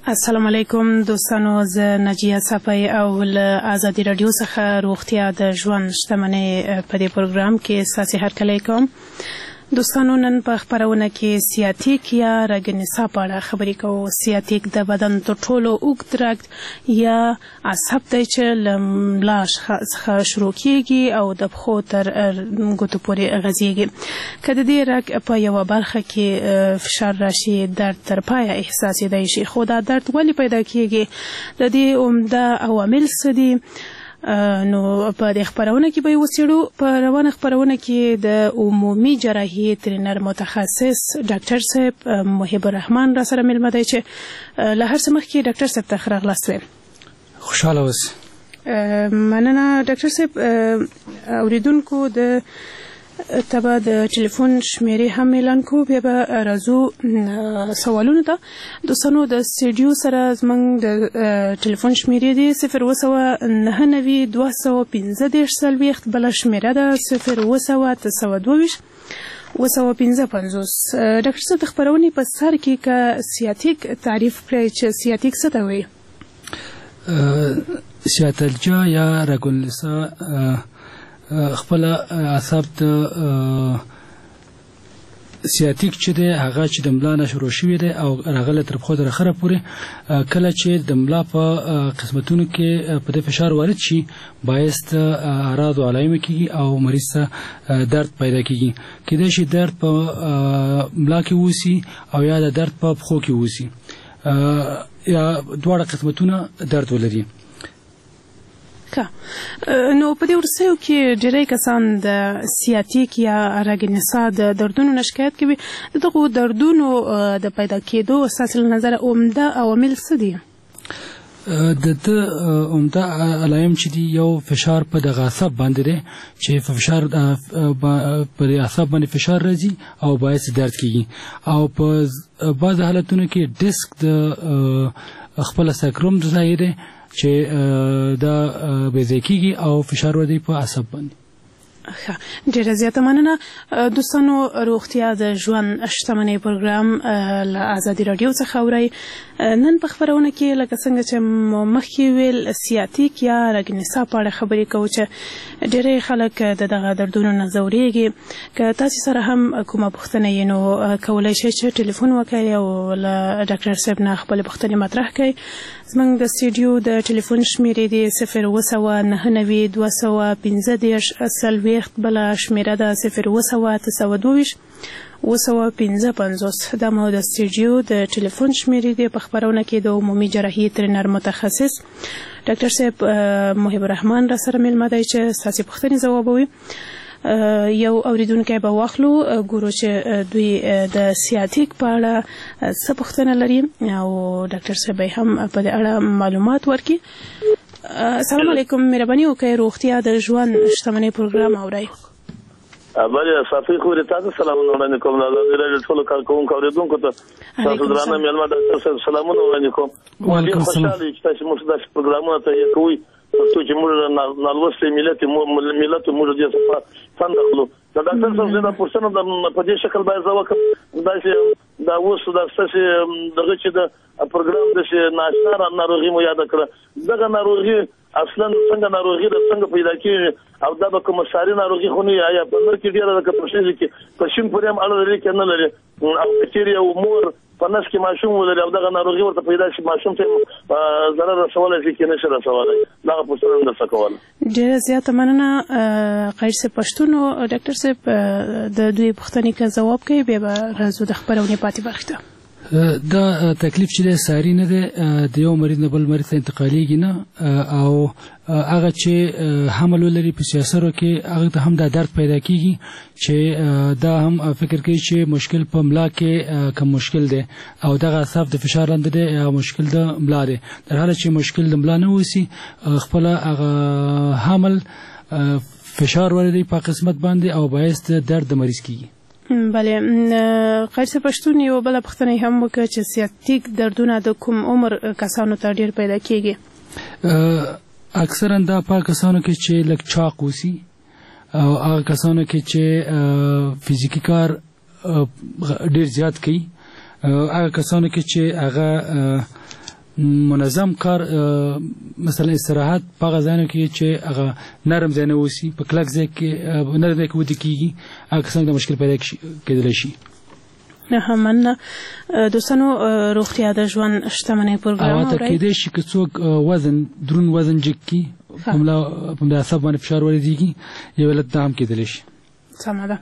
السلام علیکم دوستانو، زه نجیه صفای او له ازادي رادیو څخه روغتیا د ژوند شتمنۍ په دې پروګرام کې ستاسو هرکلی کوم. دوستانو، نن په خپرونه کې سیاتیک یا رګنیسا په اړه خبرې کوو. سیاتیک د بدن تر ټولو اوږد رګ یا عصب دی چې له ملا څخه شروع کیږي او د پښو تر ګوتو پورې غځیږي. که د دې رګ په یوه برخه کې فشار راشي، درد تر پایه احساسېدای شي. خو دا درد ولې پیدا کیږي؟ د دې عمده عوامل څه دي؟ نو په دې خپرونه کې به یې وڅېړو. په روانه خپرونه کې د عمومي جراحي ترینر متخصص ډاکټر صاحب محب الرحمن را سره مېلمه دی چې له هر څه مخکې ډاکټر صاحب ته ښه راغلاست ویم. خوشحاله اوسئ. مننه ډاکټر صاحب. اورېدونکو د تبا د ټلیفون شمیرې هم اعلان کوو، بیا به راځو سوالونو ته. دوستانو، د سټوډیو سره زموږ د ټلیفون شمیرې دي 099 215 بله شمیره ده 0 922 ډاکټر صاحب، د خپرونې په سر کې که سیاتیک تعریف کړئ چې سیاتیک څه ته وایي؟ سیاتلجا یا رګونلیسا خپل اعصاب د سیاتیک چې دی هغه چې د ملا نه شروع شوی دی او راغلی تر پښو تر اخره پورې. کله چې د ملا په قسمتونو کې په دې فشار وارد شي، باعث د اعراض او علایمو کېږي او مریض ته درد پیدا کېږي. کېدای شي درد په ملا کې ووسي او یا د درد په پښو کې ووسي، یا دواړه قسمتونه درد ولري. نو په دې وروستیو کې ډېری کسان د سیاتیک یا رګنیسا د دردونو نه شکایت کوي. د دغو دردونو د پیدا کېدو ستاسو له نظره عمده عوامل څه دي؟ د عمده علایم چې دي، یو فشار په دغه عصب باندې دی چې فشار په عصب باندې فشار راځي او باعث درد کېږي. او په بعض حالتونو کې ډسک د خپل ساکروم ځای دی چې دا بېځای کېږي او فشار ورځي په عصب باندې. ډېره زیاته مننه. دوستانو، روغتیا د ژوند شتمنۍ پروګرام له ازادي راډیو څخه اورئ. نن په خپرونه کې لکه څنګه چې مخکې ویل سیاتیک یا رګنیسا په اړه خبرې کوو چې ډېری خلک د دغه دردونو نه ځورېږي. که تاسو سره هم کومه پوښتنه یې نو کولی شئ چې ټلیفون وکړئ او له ډاکټر صاحب نه خپلې پوښتنې مطرح کړئ. زموږ د سټوډیو د ټلیفون شمیرې دي 0 922 بله شمیره ده 0 922 دا مو د سټوډیو د ټلیفون شمیرې دي. په خپرونه کې د عمومي جراحي ترینر متخصص ډاکټر صاحب محب الرحمن را سره مېلمه دی چې ستاسې پوښتنې ځوابوي. یو اوریدونکی به واخلو، ګورو چې دوی د سیاتیک په اړه څه پوښتنه لري او ډاکټر صاحب هم په دې اړه معلومات ورکړي. السلام علیکم، مهرباني وکړئ روغتیا د ژوند شتمنۍ پروګرام اورئ. بله صافي خورې تاسو سلامونه وړاندې کوم. د ټولو کارکوونکو اورېدونکو ته تاسو درانه مېلمه ډاکټر صاحب سلامونه وړاندې کوم. وعلیکم السلام. خوشحاله چې تاسو موږ داسې پروګرامونه تهیه کوئ ترڅو چې موږ نالوستي ملت موږ دې څخه فند اخلو. د ډاکټر صاحب زه دا پوښتنه په دې شکل باید زه وکړم، داسې دا اوس دا ستاسې دغه چې د پروګرام داسې ناشنا ناروغي مو یاده کړه. دغه ناروغي اصلا څنګه ناروغي ده څنګه پیدا کېږي او دا به کومه ساري ناروغي خو نه وي؟ آیا په نر کې ډېره ده که په ښځې کې په شین پورې هم اړه لري که نه لري؟ او که چېرې یو مور په نس کې ماشوم ولري او دغه ناروغي ورته پیدا شي، ماشوم ته ضرر رسولی شي که نه شي رسولی؟ دغه پوښتنه هم درڅه کوله. ډېره زیاته مننه قیس صاحب پښتون. ډاکټر صاحب د دوی پوښتنې که ځواب کوي بیا به راځو د خپرونې پاتې برخې ته. دا تکلیف چې دی ساری نه دی، د یو مریض نه بل مریض ته انتقالیږي نه، او هغه چې حمل ولري په سیاسرو کې هغه ته هم دا درد پیدا کېږي چې دا هم فکر کوي چې مشکل په ملا کې کم مشکل دی او دغه اعصاب د فشار لاندې دی یا مشکل د ملا دی. در حاله چې مشکل د ملا نه وسی، خپله هغه حمل فشار ولري په قسمت باندې او باعث د درد د مریض کېږي. بله قیس پښتون یو بله پوښتنه هم وکړه چې سیاتیک دردونه د کوم عمر کسانو ته ډېر پیدا کېږي؟ اکثرا دا په کسانو کې چې لږ چاق وسی او هغه کسانو کې چې فزیکي کار ډېر زیات کوي، هغه کسانو کې چې هغه منظم کار مثلا استراحت په هغه ځایونو کې چې هغه نرم ځای نه اوسي په کلک ځای کې نرم ځای کې ودې کېږي هغه څنګه د مشکل پیدا کېدلی شي. مننه. دوستانو روغتیا د ژوند شتمنۍ پروګرام او ته کېدای شي که څوک وزن دروند وزن جګ کړي په همدا اعصاب باندې فشار ولګېږي یو علت دا هم کېدلی شي. سمه ده.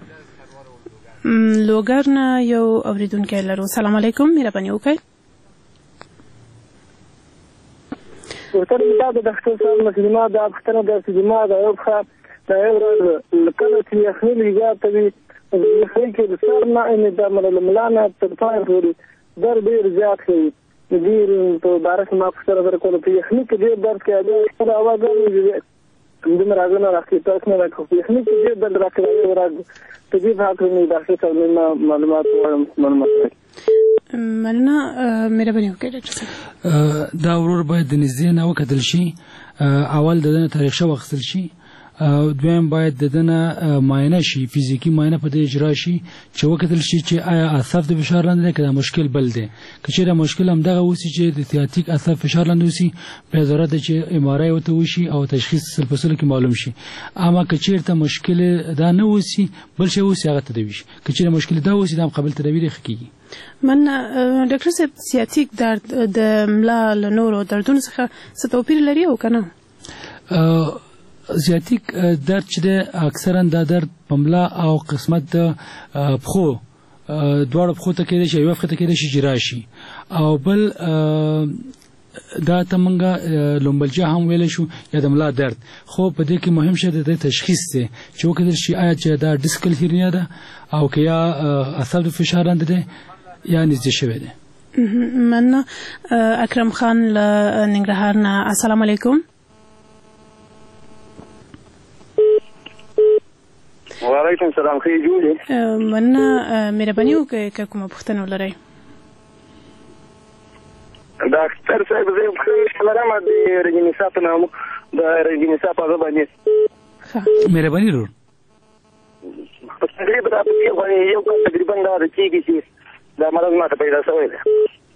لوګر نه یو اورېدونکی لرو. سلام علیکم، مهرباني وکړئ. ورته دا د ډاکټر صاحب مسلمه دا پښتنه د سجما دا یو ښه دا یو ورځ کله چې یخني زیاته وي یخني کې د سر نه ان د ملانه تر پای پورې درد ډېر زیات وي. ډېر په بارک ما پښتنه ورکول په یخني کې ډېر درد کوي خپل اواز غوړي د مرادونه راځي تاسو نه راکوي یخني کې ډېر درد راکوي ورته په دې حق نه ډاکټر صاحب معلومات ورکړم. مننه. مهرباني وکړئ ډاکټر صاحب. دا ورور باید د نږدې نه وکتل شي. اول د دنه تاریخچه واخیستل شي. دویم باید د دنه معاینه شي، فزیکی معاینه په دې اجرا شي چې وکتل شي چې آیا اعصاب د فشار لاندې دی که دا مشکل بل دی. که چېرې مشکل همدغه اوسي چې د سیاتیک اعصاب فشار لاندې اوسي بیا ضرورت ده چې ام آر آی ورته وشي او تشخیص سلپسلو کې معلوم شي. اما که چېرته مشکل دا نه اوسي بل شی اوسي هغه تداوي شي. که چېرې مشکل دا اوسي دا هم قابل تداوي دی ښه کېږي. من ډاکټر صاحب سیاتیک درد د ملا له نورو دردونو څخه څه توپیر لري او که نه؟ سیاتیک درد چې دی اکثرا دا درد په ملا او قسمت د پښو دواړو پښو ته کېدای شي، یوه پښې ته کېدای شي چې راشي، او بل دا ته موږ لومبلجیا هم ویلی شو یا د ملا درد. خو په دې کې مهم شی د تشخیص دی چې وکتل شي آیا چې دا ډسکل هیرنیا ده او که یا اعصاب د فشار لاندې دی یا نږدې شوی دی. مننه. اکرم خان له ننګرهار نه. السلام علیکم. وعلیکم السلام. ښه جوړې. مننه. مهرباني وکړئ که کومه پوښتنه ولرئ. ډاکټر صاحب زه یو پوښتنه لرم د رجینیسا په نامه د رجینیسا په اړه باندې. مهرباني ورور. تقریبا دا یو کال تقریبا دا کېږي چې دا مرض ماته پیدا شوی دی.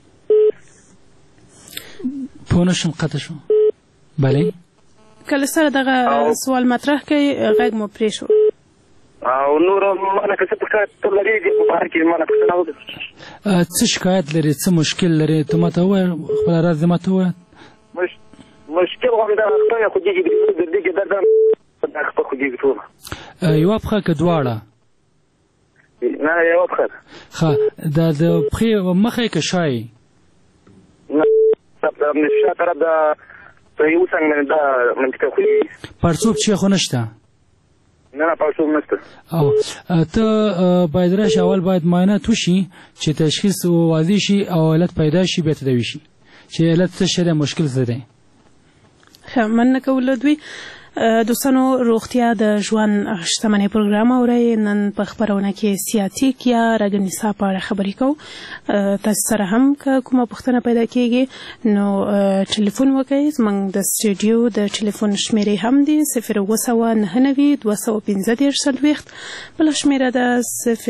پوه نه شم قطع شو. بله. کله سره دغه سوال مطرح کوي غږ مو پرې شو. او نور مانه که څه پکار لري په بهر کې مانه پوښتنه وکړه. څه شکایت لري، څه مشکل لري، ته ماته ووایه خپل راز ماته ووایه. مشکل همدا خدای خوږېږي د دې کې درد هم خپل خوږېږي ټوله. یوه پښه که دواړه؟ نه یوه پښه. ښه دا د پښې مخه که شا یې؟ نه شا طرف د په یو څنګ دا منطقه خوږېږي. پړسوب چې خو نشته؟ نه پړسوب نشته. او ته باید راشي، اول باید معاینات وشي چې تشخیص واضح شي او علت پیدا شي بیا تداوي شي چې علت څه شی دی، مشکل څه دی. ښه مننه کوو دوی. دوستانو روغتیا د ژوند شتمنۍ پروګرام اورئ. نن په خپرونه کې سیاتیک یا رګنیسا په اړه خبرې کوو. تاسو سره هم که کومه پوښتنه پیدا کېږي نو ټلیفون وکړئ. زموږ د سټوډیو د ټلیفون شمیرې هم دي 029 215 بله شمیره ده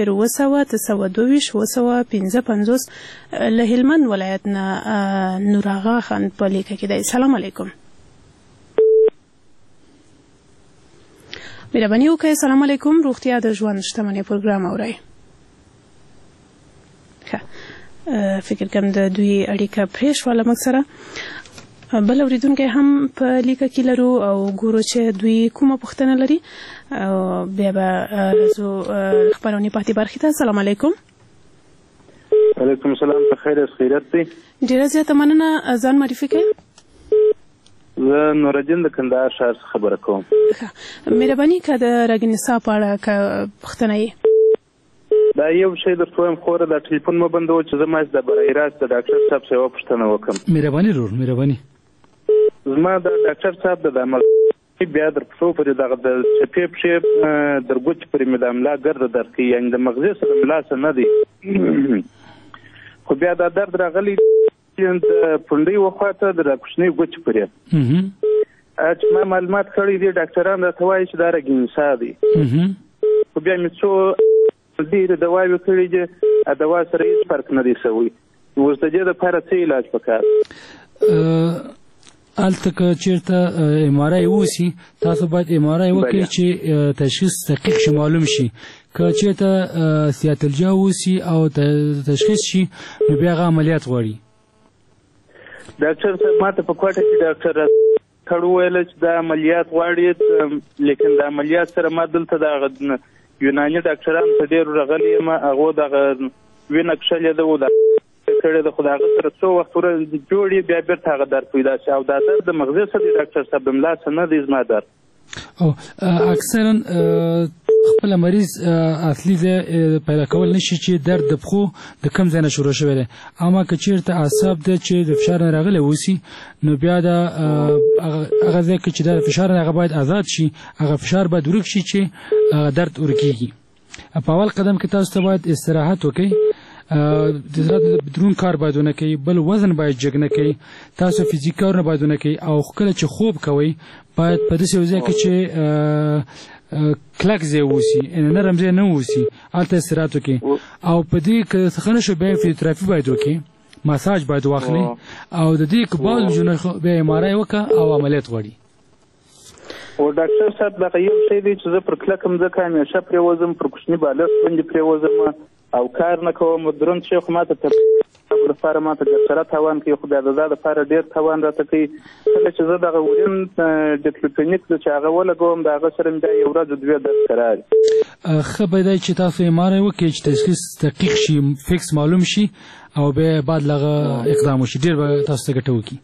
0 922 له هلمند ولایت نه نور آغا خان په لیکه کې دی. سلام علیکم. مهرباني وکړئ. سلام علیکم. روغتیا د ژوند شتمنۍ پروګرام اورئ. فکر کوم د دوی اړیکه پرې شوله موږ سره. بل اورېدونکی هم په لیکه کې لرو او ګورو چې دوی کومه پوښتنه لري او بیا به راځو خپرونې پاتې برخې ته. السلام علیکم. وعلیکم السلام. په خیر خیریت دی؟ ډېره زیاته مننه. ځان معرفي کړئ. زه نورالدین د کندهار ښار څخه خبره کوم. مهرباني که د رګنیسا په اړه که پوښتنه یې؟ دا یو شی درته وایم خوره دا ټلیفون مه بندوه چې زه ماش د برای راست د ډاکټر صاحب څخه یوه پوښتنه وکړم. مهرباني ورور مهرباني. زما د ډاکټر صاحب د عمل بیا در پښو پورې دغه د چپې پښې در ګوتې پورې مې د ملا ګرده درد کوي، یعنې د مغزې سره ملا څه نه دی خو بیا دا درد راغلی د پونډۍ وخواته د کوچنۍ ګوتې پورې چې ما معلومات کړي دي ډاکټران راته وایي چې دا رګنیسا دی. خو بیا مې څو ډېرې دواوې کړي دي، دوا سره هېڅ فرق نه دی شوی. اوس د دې دپاره څه علاج پکار؟ الته که چیرته ام آر آی وسی تاسو باید ام آر آی وکړئ چې تشخیص دقیق شي معلوم شي که چیرته سیاتلجا وسی او تشخیص شي نو بیا هغه عملیات غواړي. ډاکټر صاحب ماته په کوټه کې ډاکټر کړه ویل چې دا عملیات غواړي لیکن د عملیات سره ما دلته د یوناني ډاکټران ته ډېر راغلي یم هغه دغه وینه کښلې ده او د کړه د خدای سره څو وخت ور جوړي بیا بیرته هغه درد پیدا شي او دا درد د مغزي سره ډاکټر صاحب د ملا سره نه دی زما درد او اکثرا خپل مریض اصلي د پیدا کول نشي چې درد د پخو د کم ځای نه شروع شوی دی اما که چیرته اعصاب د چې د فشار نه راغلی وسی نو بیا د هغه ځای کې چې د فشار هغه باید آزاد شي هغه فشار باید ورک شي چې درد ورکیږي. په اول قدم کې تاسو ته باید استراحت وکړئ د بدرون کار باید ونه کوي بل وزن باید جګ نه کوي تاسو فزیکي کارونه باید ونه کوي او کله چې خوب کوئ باید په داسې یو ځای کې چې کلک ځای واوسي نرم ځای نه واوسي هلته استراحت وکړي او په دې که څه نه شو بیا فزیوتراپي باید وکړي ماساج باید واخلي او د دې که بعض وجونه بیا ام آر آی وکړه او عملیات غواړي. او ډاکټر صاحب دغه یو شی دی چې زه پر کلکه مځکه همیشه پرېوځم پر کوچني بالښت باندې پرېوځم او کار نه کوم دروند شی خو ماته لپاره ماته ډاکټره تاوان کوي خو بیا د دا لپاره ډېر تاوان راته کوي کله چې زه دغه ورین ډیکلوپینیک چې هغه ولګوم د هغه سره مې بیا یو ورځ دوې درد کراري ښه به دی چې تاسو ام آر آی وکړئ چې تشخیص دقیق شي فکس معلوم شي او بیا بعد لغه اقدام وشي ډېر به تاسو ته ګټه وکړي.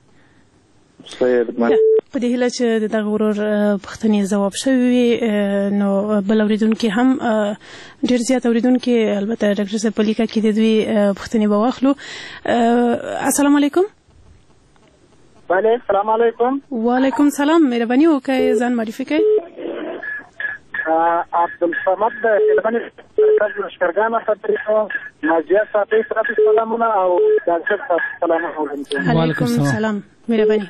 په دې هیله چې دغه ورور پوښتنې ځواب شوي وي نو بل اورېدونکي هم ډېر زیات اورېدونکي البته ډاکټر صاحب په لیکه کې د دوی پوښتنې به واخلو. السلام علیکم. بله السلام علیکم. وعلیکم سلام. مهرباني وکړئ ځان معرفي کړئ. عبدالصمد د هلمند مرکز لښکرګاه خبرې کوم. نازیه صاحبې ستاسو سلامونه او ډاکټر صاحب سلامونه ولیکم. وعلیکم السلام. مهرباني.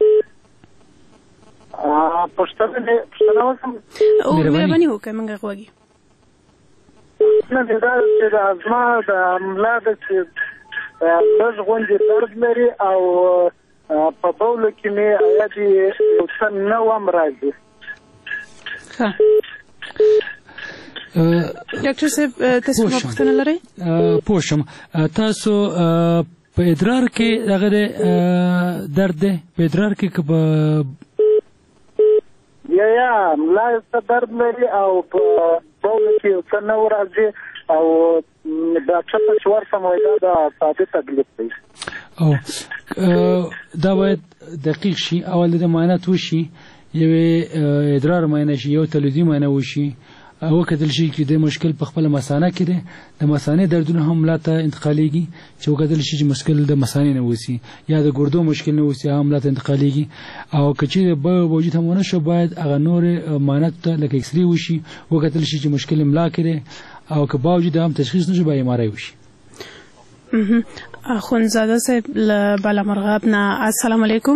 پښتنه وکم مهرباني وکړئ موږ غواړو نه دا چې ازما د ملا د لږ غونډې درد لري او په بول کې مې یادي یو څه نوم راځي. ډاکټر صاحب تاسو کومه پوښتنه لرئ؟ پوه شم تاسو په ادرار کې دغه درد دی په ادرار کې که په یا ملا درد لري او په بول کې څه نه راځي او ډاکټر ته ورسم وایي دا د اعصابي تکلیف دی او دا باید دقیق شي اول د معاینات وشي یوې ادرار معاینه شي یو تلویزي معاینه وشي وکتل شي چې د مشکل په خپل مثانه کې دی د مثانې دردونه هم ملا ته انتقالیږي چې وکتل شي چې مشکل د مثانې نه وسی یا د ګردو مشکل نه وسی هم ملا ته انتقالیږي او که چیرې به وجود هم ونه شو باید هغه نور معاینات ته لکه ایکس ری وشي وکتل شي چې مشکل ملا کې دی او که باوجود هم تشخیص نشو باید ام آر آی وشي. اخوندزاده صاحب له بالامرغاب نه السلام علیکم.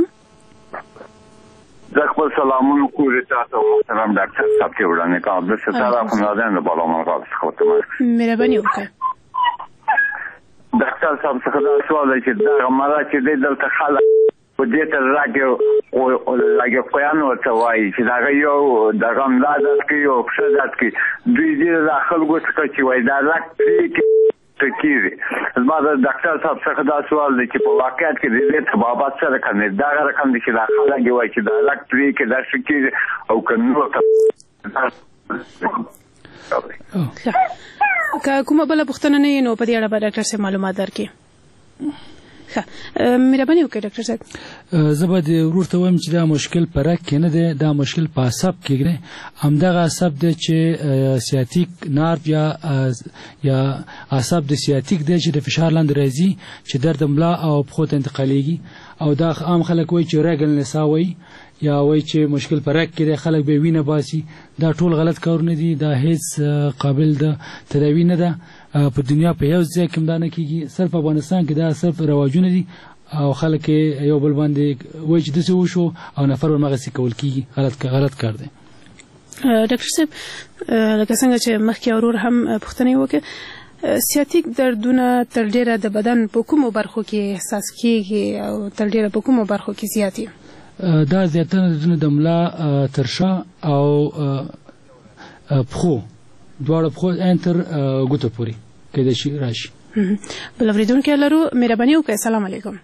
خپل سلامونه کولی تاسو محترم ډاکټر صاحب ته وړاندې کوم د ستاره خنادان د بالامرغاب څخه ته مهرباني وکړئ. ډاکټر صاحب څخه دا سوال دی چې دا مراد چې دلته خلک په دې ته راګي خویانو ته وایي چې دا یو د غمزاد کې یو څه کې دوی دې داخل ګوت کوي وایي دا راکې تکیږي. زما د ډاکټر صاحب څخه دا سوال دی چې په واقعیت کې دې ته بابا سره کنه دا رقم دي چې دا خلک وایي چې دا راکې کې دا شکی او کنو که کومه بل پوښتنه نه نو په دې اړه به ډاکټر صاحب معلومات درکړي. مهرباني وکړئ ډاکټر صاحب. زه به ورور ته وایم چې دا مشکل په رګ کې نه دی دا مشکل په عصب کې دی همدغه عصب دی چې سیاتیک نارو یا عصب د سیاتیک دی چې د فشار لاندې راځي چې درد ملا او پښو ته انتقالیږي او دا عام خلک وایي چې رګل نسا وایي یا وایي چې مشکل په رګ کې دی خلک به وینه باسي دا ټول غلط کارونه دي دا هیڅ قابل د تداوی نه ده په دنیا په یو ځای کې دا نه کیږي صرف افغانستان کې دا صرف رواجونه دي او خلک یو بل باندې وایي چې داسې وشو او نفر ورمغسې کول کیږي غلط کار دی. ډاکټر صاحب لکه څنګه چې مخکې اورور هم پوښتنې وکړه سیاتیک دردونه تر ډیره د بدن په کومو برخو کې احساس کیږي او تر ډیره په کومو برخو کې زیات دي؟ دا زیاتره دردونه د ملا تر شا او پښو دواړه پښو تر ګوتو پورې کېدای شي راشي. بل اورېدونکی لرو، مهرباني وکړئ. السلام علیکم.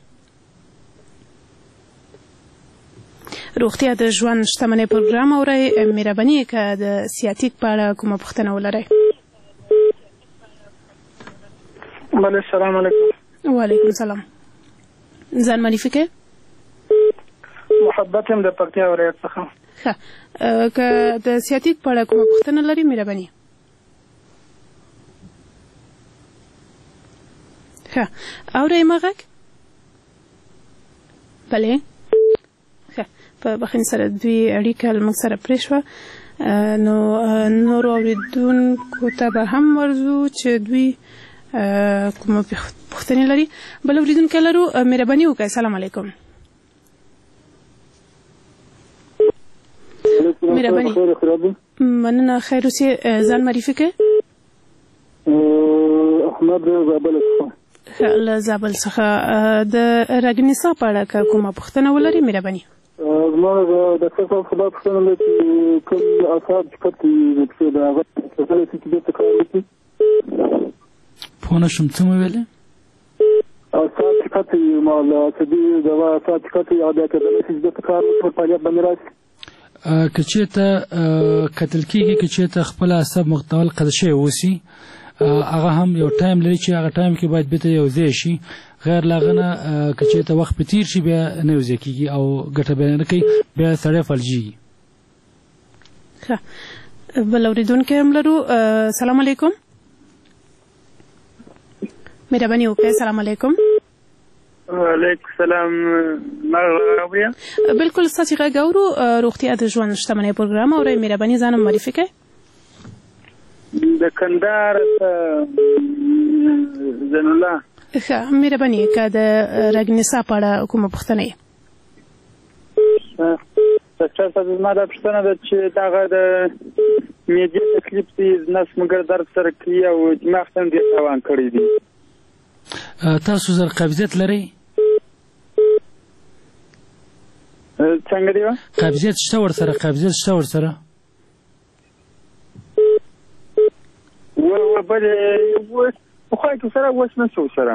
روغتیا د ژوند شتمنۍ پروګرام اورئ. مهرباني که د سیاتیک په اړه کومه پوښتنه ولرئ. بله، السلام علیکم. وعلیکم السلام. ځان معرفي کړئ. محبت یم د پکتیا ولایت څخه. ښه، که د سیاتیک په اړه کومه پوښتنه لرئ مهرباني. ښه، اورئ ما غږ؟ بلې. ښه، په بخښنې سره دوی اړیکه له موږ سره پرې شوه. نو نورو اورېدونکو ته به هم ورځو چې دوی کومه پوښتنې لري. بل اورېدونکی لرو، مهرباني وکړئ. السلام علیکم. مهرباني. مننه، خیر اوسې. ځان معرفي کړئ. احمد زابل څخه. له زابل څخه. د رګنیسا په اړه که کومه پوښتنه ولرئ مهرباني. زما د ډاکټر صاحب خدا پوښتنه ده چې کوم اعصاب چې کټ دي چې د هغه کتلی شي چې بېرته کار وکړي. پوه نه شوم، څه مو ویلې؟ اعصاب چې کټ وي، ما له عصبي دغه اعصاب چې کټ وي هغه بیا کېدلی شي چې بېرته کار وکړي، په فعالیت باندې راشي. که چېرته کتل کېږي، که چېرته خپل اعصاب مختل قطع شوی اوسي، هغه هم یو ټایم لري چې هغه ټایم کې باید بېرته یو ځای شي. غیر له هغه نه که چېرته وخت په تېر شي بیا نه یو ځای کېږي او ګټه بیا نه کوي، بیا سړی فلجېږي. ښه، بل اورېدونکی هم لرو. سلام علیکم. مهرباني وکړئ. السلام علیکم. وعلیکم السلام. ما اورئ؟ بالکل، ستاسې غږ اورو. روغتیا د ژوند شتمنۍ پروګرام اورئ. مهرباني ځان هم معرفي کړئ. د کندهار زین الله. ښه، مهرباني که د رګنیسا په اړه کومه پوښتنه یې؟ ډاکټر صاحب، زما دا پوښتنه ده چې دغه د معدې تکلیف دی، نس مګر درد سره کوي او دماغ ته هم ډېر تاوان کړی دی. تاسو زر قبضیت لرئ؟ څنګه دی؟ قبضیت شته ورسره؟ قبضیت شته ورسره؟ بلې پخوا کې سره اوس نه شو سره.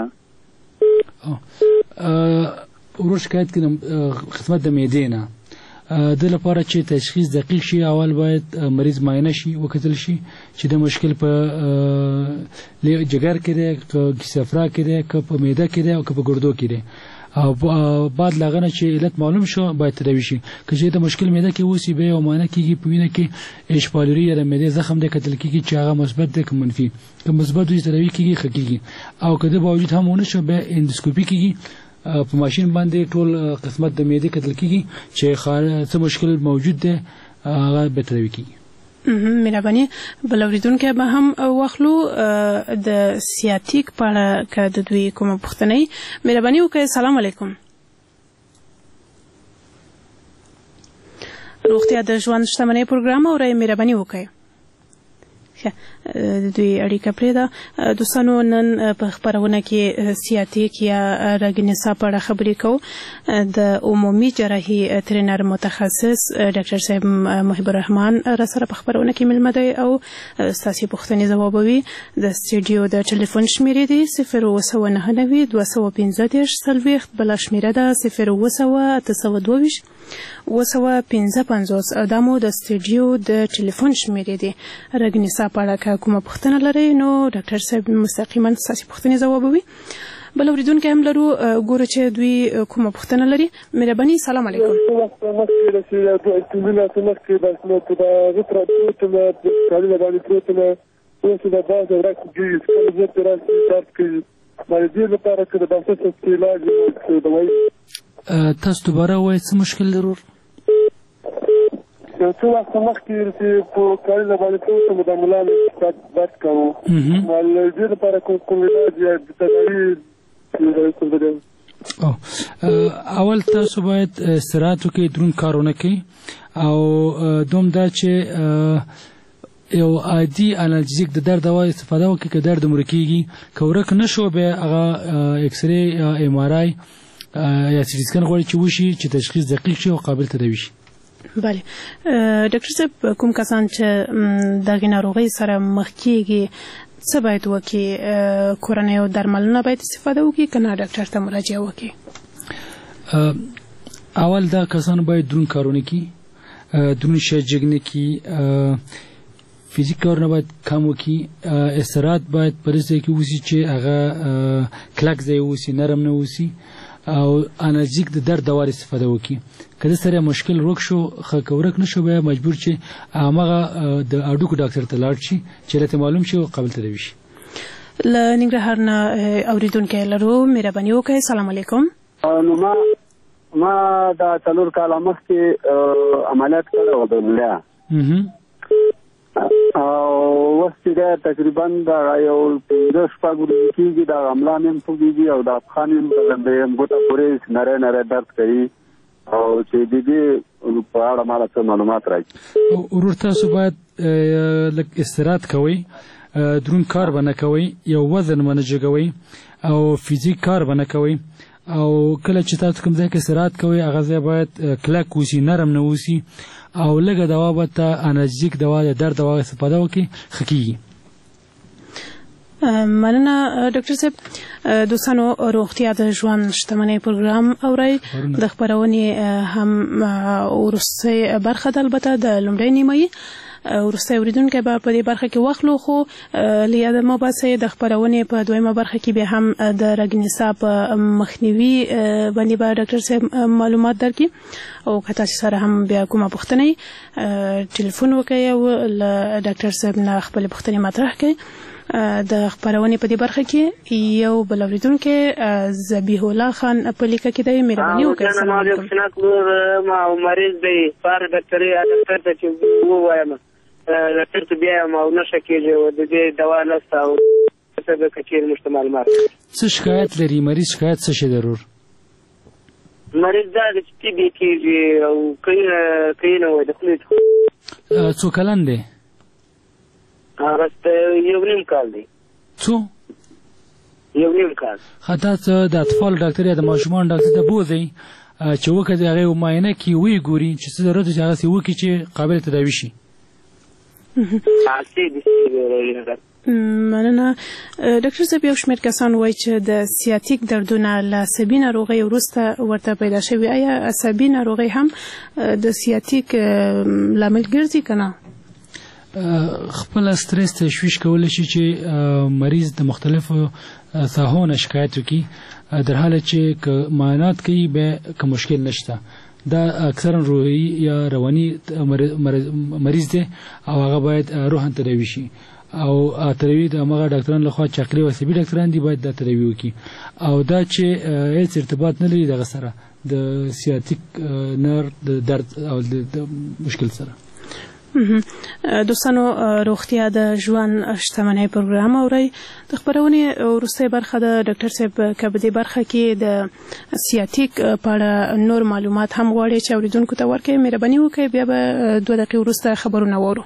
ورور شکایت کړم خدمت د معدې نه. د لپاره چې تشخیص دقیق شي، اول باید مریض معاینه شي، وکتل شي چې د مشکل په جگر کې دی، که صفرا کې دی، که په معده کې دی او که په ګردو کې دی. او بعد لاغه نه چې علت معلوم شو باید تداوی شي. که چې د مشکل معده کې اوسي بیا یو معاینه کېږي، په وینه کې اچ پایلوري یا د معدې زخم دی کتل کېږي چې هغه مثبت دی که منفي. که مثبت وي تداوی کېږي، ښه کېږي. او که د باوجود هم ونه شو بیا اندوسکوپي کېږي، په ماشین باندې ټول قسمت د معدې کتل کېږي چې څه مشکل موجود دی، هغه به تداوی کېږي. مهرباني. بل اورېدونکی به هم واخلو. د سیاتیک په اړه که د دوی کومه پوښتنه وي مهرباني وکړئ. السلام علیکم. روغتیا د ژوند شتمنۍ پروګرام اورئ. مهرباني وکړئ. د دوی اړیکه پرېږده. دوستانو، نن په خپرونه کې سیاتیک یا رګنیسا په اړه خبرې کوو. د عمومي جراحي ترینر متخصص ډاکټر صاحب محب الرحمن را سره په خپرونه کې مېلمه دی او ستاسې پوښتنې ځوابوي. د سټوډیو د ټلیفون شمېرې دي 0992 215 40. بله شمېره ده 0 822 دا مو د سټوډیو د ټلیفون شمېرې دي. رګنیسا په اړه که کومه پوښتنه لرئ نو ډاکټر صاحب مستقیما ستاسې پوښتنې ځوابوي. بل اورېدونکی هم لرو. ګوره چې دوی کومه پوښتنه لري. مهرباني. سلام علیکم. تاسو دوباره وایئ څه مشکل لرور؟ یو څه وخت مخکې چې په کارونه باندې تلم د ملا مې درد کاوه. له دې لپاره کوم علاج یا تداوي اول تاسو باید استراحت وکړئ، دروند کار ونه کړئ. او دوم دا چې یو عادي انالجیک د درد دوا استفاده وکړي که درد مړ کېږي که ورک نه شو بیا هغه اکسرې یا ایم آر آی یا سي ټي سکن غواړي چې وشي چې تشخیص دقیق شي او قابل تداوي شي. بله ډاکټر صاحب کوم کسان چې دغې ناروغۍ سره مخ کېږي څه باید وکړي؟ کورنۍ او درملونه باید استفاده وکړي که نه ډاکټر ته مراجعه وکړي؟ اول دا کسان باید دروند کارونه کړي، دروند شی جګ نه کړي، فزیک کارونه باید کم وکړي، استراحت باید په داسې ځای کې وسي چې هغه کلک ځای اوسي، نرم نه اوسي، او انالجیک د درد دوا استفاده وکړي. که د سره مشکل ورک شو که ورک نه شو بیا مجبور چې هماغه د هډوکو ډاکټر ته لاړ شي چې راته معلوم شي او قابل تداوي شي. له ننګرهار نه اورېدونکی لرو، مهرباني وکړئ. السلام علیکم. نو ما دا 4 کاله مخکې عملیات کړی و د ملا، او اوس چې دی تقریبا دا یو 15 ورځې کېږي دا ملا مې هم خوږېږي او دا پښه مې هم د ګوته پورې نری نری درد کوي، او چې د دې په اړه ماله څه معلومات راکړي. ورور تاسو باید لږ استراحت کوئ، دروند کار به نه کوئ، یو وزن به نه جګوئ او فزیک کار به نه کوئ، او کله چې تاسو کوم ځای کې استراحت کوئ هغه ځای باید کلک اوسي، نرم نه اوسي، او لږه دوا به ته انالجیک دوا د درد دوا استفاده وکړي ښه کېږي. مننه ډاکټر صاحب. دوستانو روغتیا د ژوند شتمنۍ پروګرام اورئ. د خپرونې هم وروستۍ برخه ده، البته د لومړۍ نیمایي وروستی اورېدونکی به په دې برخه کې واخلو، خو له یاده مه باسئ د خپرونې په دویمه برخه کې بیا هم د رګ نصاب مخنیوي باندې به ډاکټر صاحب معلومات درکړي، او که تاسو سره هم بیا کومه پوښتنه ټلیفون وکړئ او له ډاکټر صاحب نه خپلې پوښتنې مطرح کړئ. د خپرونې په دې برخه کې یو بل اورېدونکی ذبیح الله خان په لیکه کې دی، مهرباني وکړئ. السلام علیکم. ما مریض دی سار ډاکټر ته چې ووایم ډاکټر ته بیا ما نشه کېږي او د دې دوا نشته او څه به کچېر مشته معلومات. څه شکایت لري مریض؟ شکایت څه شي ضرور؟ مریض دا چې ټي بي کېږي او کینه وای د خولې. څو کلن دی؟ هغه 1.5 کال دی. څو؟ 1.5 کال. خاطر ته د اطفال ډاکټر یا د ماشومان ډاکټر ته بوزئ چې وکړي هغه معاینه کې وی ګوري چې څه ضرورت چې هغه وکړي چې قابل تداوي شي. مننه ډاکټر صاحب. یو شمېر کسان وایي چې د سیاتیک دردونه له عصبي ناروغۍ وروسته ورته پیدا شوي. آیا عصبي ناروغۍ هم د سیاتیک لامل ګرځي که نه؟ خپل استرس تشویش کولی شي چې مریض د مختلفو ساحو نه شکایت وکړي، در حاله چې که معاینات کوي بیا که مشکل نشته. دا اکثرا روحي یا رواني مریض دی او هغه باید روحاً تداوي شي، او تداوي د هغه ډاکټرانو لخوا چې عقلي او عصبي ډاکټران دي باید دا تداوي وکړي، او دا چې هیڅ ارتباط نه لري دغه سره د سیاتیک نرو د درد او د مشکل سره. دوستانو روغتیا د ژوند شتمنۍ پروګرام اورئ. د خپرونې وروستۍ برخه د ډاکټر صاحب که په دې برخه کې د سیاتیک په اړه نور معلومات هم غواړي چې اورېدونکو ته ورکړئ، مهرباني وکړئ. بیا به 2 دقیقې وروسته خبرونه واورو.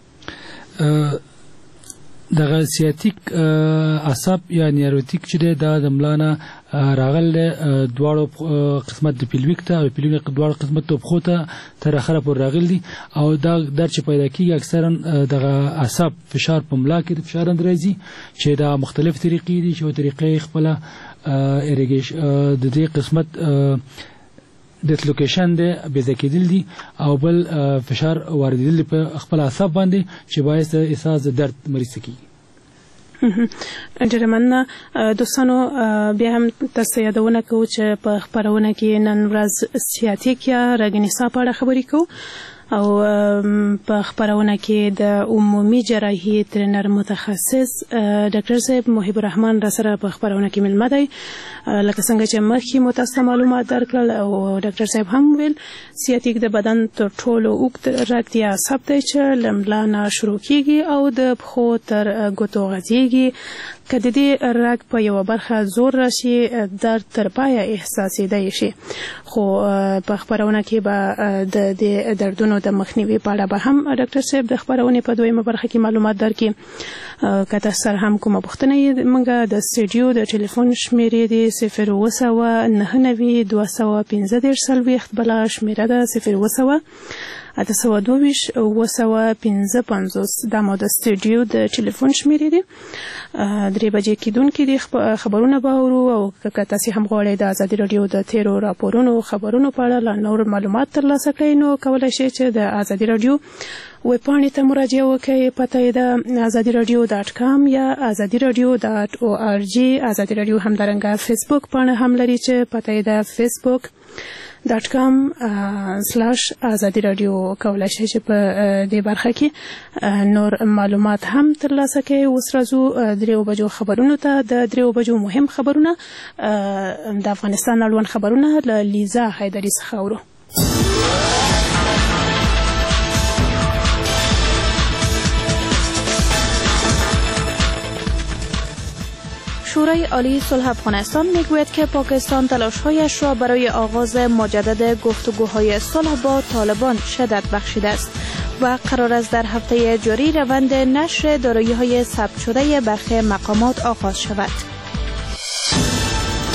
دغه سیاتیک عصب یا نیوروتیک چې دی دا د ملا نه راغلی دواړو قسمت د پیلویک ته او پیلویک دواړو قسمت د پښو ته تر اخره پورې راغلی دي، او دا درد چې پیدا کېږي اکثرا دغه عصب فشار په ملا کې د فشار اندر راځي چې دا مختلف طریقې دي چې یو طریقې خپله د دې قسمت ډسلوکیشن دی، بېځای کېدل دي، او بل فشار واردېدل دي په خپل اعصاب باندې چې باعث احساس د درد مریض ته کېږي. ډېره مننه دوستانو. بیا هم تاسو یادونه کوو چې په خپرونه کې نن ورځ سیاتیک یا رګ نصاب په اړه خبرې کوو، او په خپرونه کې د عمومي جراحي ترېنر متخصص ډاکټر صاحب محب الرحمن را سره په خپرونه کې مېلمه دی. لکه څنګه چې مخکې مو تاسو ته معلومات درکړل او ډاکټر صاحب هم ویل، سیاتیک د بدن تر ټولو اوږد رګ یا عصب دی چې له ملا نه شروع کېږي او د پښو تر ګوتو غځېږي. که د دې رګ په یوه برخه زور راشي درد تر پایه احساسېدی شي. خو په خپرونه کې به د دې دردونو د مخنیوي په اړه به هم ډاکټر صاحب د خپرونې په دویمه برخه کې معلومات درکړي. که تاسو سره هم کومه پوښتنه یې موږ د سټوډیو د ټلیفون شمیرې دي 0299215 بله شمیره ده 02822 دا مو د سټوډیو د ټلیفون شمیرې دي. 3 بجې کېدونکې دي خبرونه به اورو او که تاسو هم غواړئ د ازادي راډیو د تیرو راپورونو خبرونو په اړه لا نور معلومات ترلاسه کړئ نو کولی شئ چې د ازادي راډیو ویبپاڼې ته مراجعه وکړئ. پته یې ده azadiradyo.com یا azadiradyo.org. ازادي راډیو همدارنګه فیسبوک پاڼه هم لري چې پته یې ده facebook.com/azadi radio. کولی شئ چې په دې برخه کې نور معلومات هم ترلاسه کړئ. اوس راځو 3 بجو خبرونو ته. د 3 بجو مهم خبرونه د افغانستان اړوند خبرونه له لیزا حیدري څخه اورو. شورای عالی صلح افغانستان میگوید که پاکستان تلاش‌هایش را برای آغاز مجدد گفتگوهای صلح با طالبان شدت بخشیده است و قرار است در هفته جاری روند نشر دارایی‌های ثبت شده برخی مقامات آغاز شود.